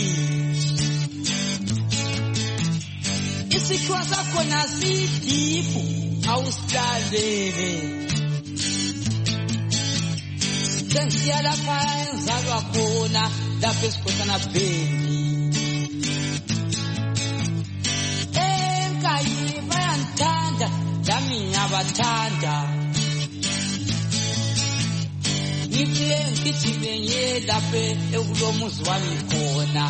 isikhwa sakho nasidipu awusilalele sensiya lapha enzalwa khona lapha esikhosana band ngiyakuthanda ngifike ngigijime ngiye lapho ekulomuzi wami khona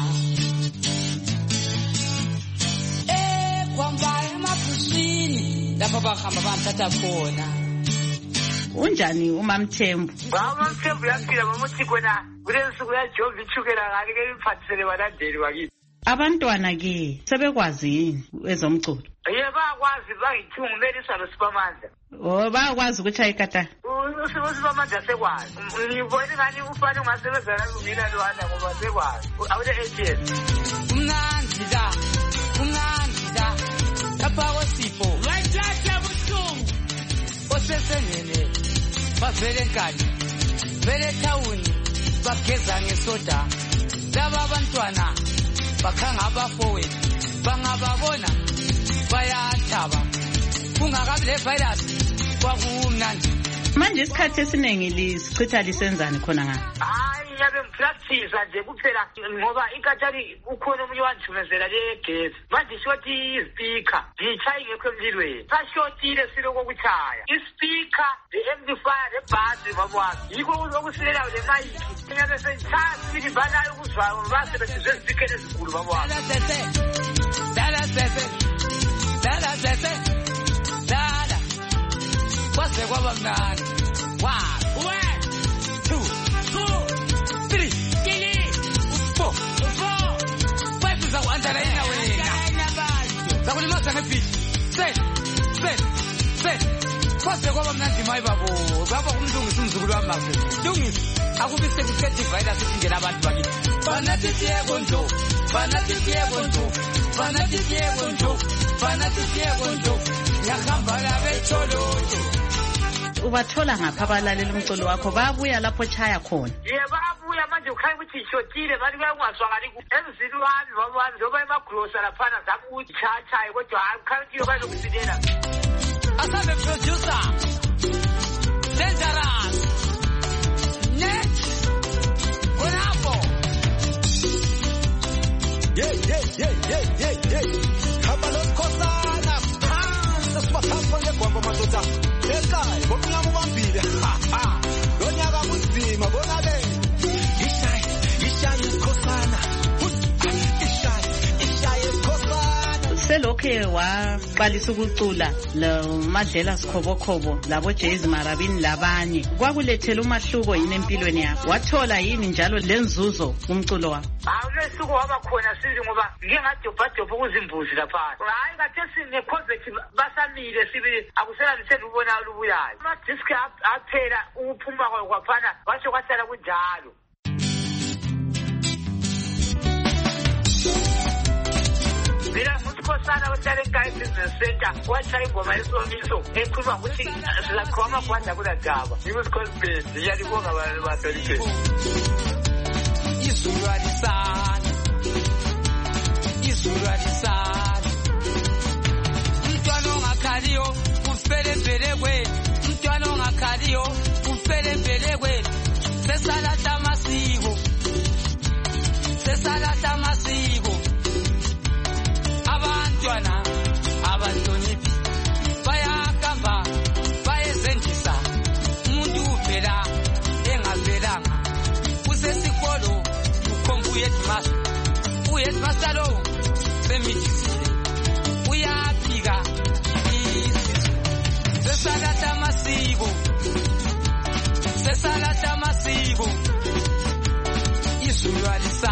kwamba emabhusini lapho bahamba banthatha khona. Unjani uMamthembu? UMamthembu yaphila mamuthi khona kulensuku yajova ithukela ngake ke imphathisele balandeli bakithi. Abantwana ke sebekwazi yini ezomculo? Bayakwazi bangithungumelisa loSipamandla. Bayakwazi ukuthi ayikata. uSipamandla sekwazi. Ngibona ngani ufana ungasebenza nalungina lwana ngoba sekwazi. Awule agent. Umnandi la lapha kwesipho wayithatha buhlungu osesengene bavele enkani vele ethawuni bageza ngesoda laba abantwana bakhanga abafowethu bangababona bayathaba kungakabi le virus kwakumnandi. Manje isikhathi esiningi lisichitha lisenzani khona ngapha? Hayi yabe ngipractice nje kuphela ngoba inkatshani ukhona umunye wandithumezela legesi manje shoti ispeaker ngichayi ngekho emlilweni sashotile siloko kuchaya ispeaker i-amplifier nebhasi babwazi yikho okusilela le mic ingabe sengichaya sibili banayo ukuzwayo base besizwe izipikeni ezinkulu babwazi. Dala kwase kwaba mnandi 1 2 3 4 5 zakuandala yena wena zakulimasa ngepithi kwase kwaba mnandi mayi babo baba kumlungisa umzukulu wami makhe lungisa akubi sekukhethi virus singena abantu bakithi fanatitiekonjo yahamba labetholojo. Ubathola ngapha abalalela umculo wakho bayabuya lapho chaya khona? Bayabuya manje ukhaya ukuthi ishotile bani bayangwazwakali emzini wami babami njengoba emagrosa laphana zami ukuthi chachaye kodwa hayi ukhaya ukuthi bazokusilela. Asabe producer Dangerous Net Konapo Habalokosana sasibahamba ngegwamba madoda ekhaya ngokungamubambile lonyaka kunzima bonale ishaye ikhosana selokhe waqalisa ukucula loMadlela Sikhobokhobo labo Jazz Marabini labanye kwakulethela umahluko yini empilweni yakho? Wathola yini njalo lenzuzo kumculo wakho? Awulesuku waba khona sizi ngoba ngike ngadobhadobha ukuzimbuzi lapha. Hayi kathesi neconvert basamile sibili akusela litheni ubona lubuyayo. Ama disc aphela ukuphuma kwaphana washo kwahlala kunjalo. Mina uSikhosana ohlala ekhaya business center washaya ingoma yesomiso ekhuluma ukuthi silakhoma kwanda kulagaba. Ngikusikhosana ngiyalibonga baselike. Izulu alisana umntwana ongakhaliyo ufele mbelekweni umntwana ongakhaliyo ufele mbelekweni sesalahla amasiko abantwana abahloniphi bayahamba bayezendisa umuntu uvela engavelanga usesikolo ukhomba uyedmaster lo semijisile uyafika sesalahla amasiko izulu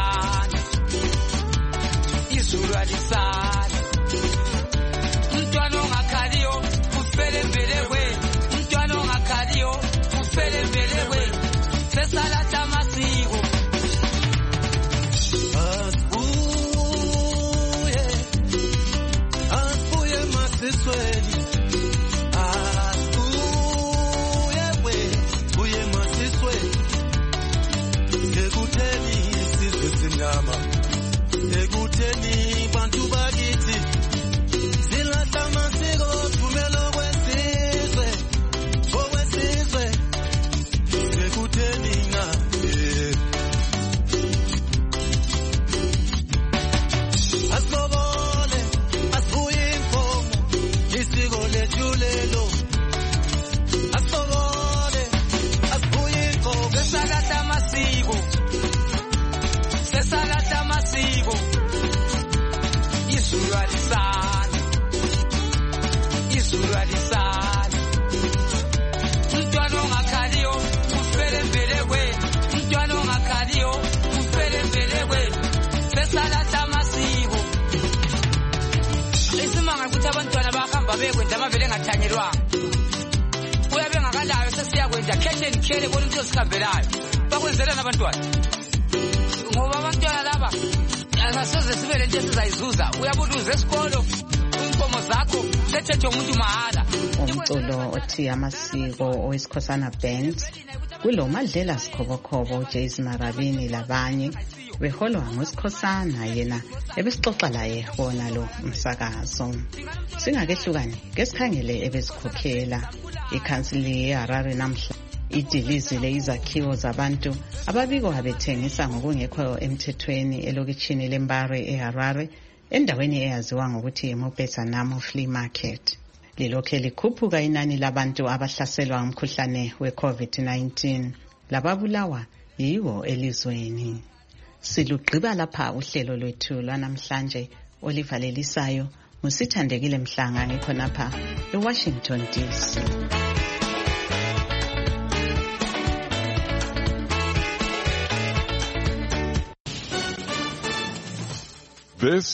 alisana umntwana ongakhaliyo ufele mbelekweni umntwana ongakhaliyo ufele mbelekweni sesalahla amasiko. Asibuye masisweni buye masisweni ekutheni isizwe simnyama ekutheni bantu bakithi bekwenza amavele engathanyelwanga uyabe ngakalayo sesiyakwenza cash and carry bona into esikhambelayo bakwenzela nabantwana ngoba abantwana laba asoze sibe lento esizayizuza uyabuduza esikolo inkomo zakho sethethe umuntu mahala. Umculo othi amasiko owesikhosana band kulo madlela sikhobokhobo uJace Marabini labanye beholwa ngosikhosana yena ebesixoxa laye bona lo umsakazo. Singakehlukani ngesikhangele ebesikhokhela ikhansili yeHarare namhla idilizile izakhiwo zabantu ababikwa bethengisa ngokungekho emthethweni elokitshini leMbare eHarare endaweni eyaziwa ngokuthi Mopetsa Namo Flea Market. Lilokhe likhuphuka inani labantu abahlaselwa ngumkhuhlane we-COVID-19 lababulawa yiwo elizweni. Silugqiba lapha uhlelo lwethu lwanamhlanje olivalelisayo nguSithandekile Mhlanga ngikhonapha eWashington DC. This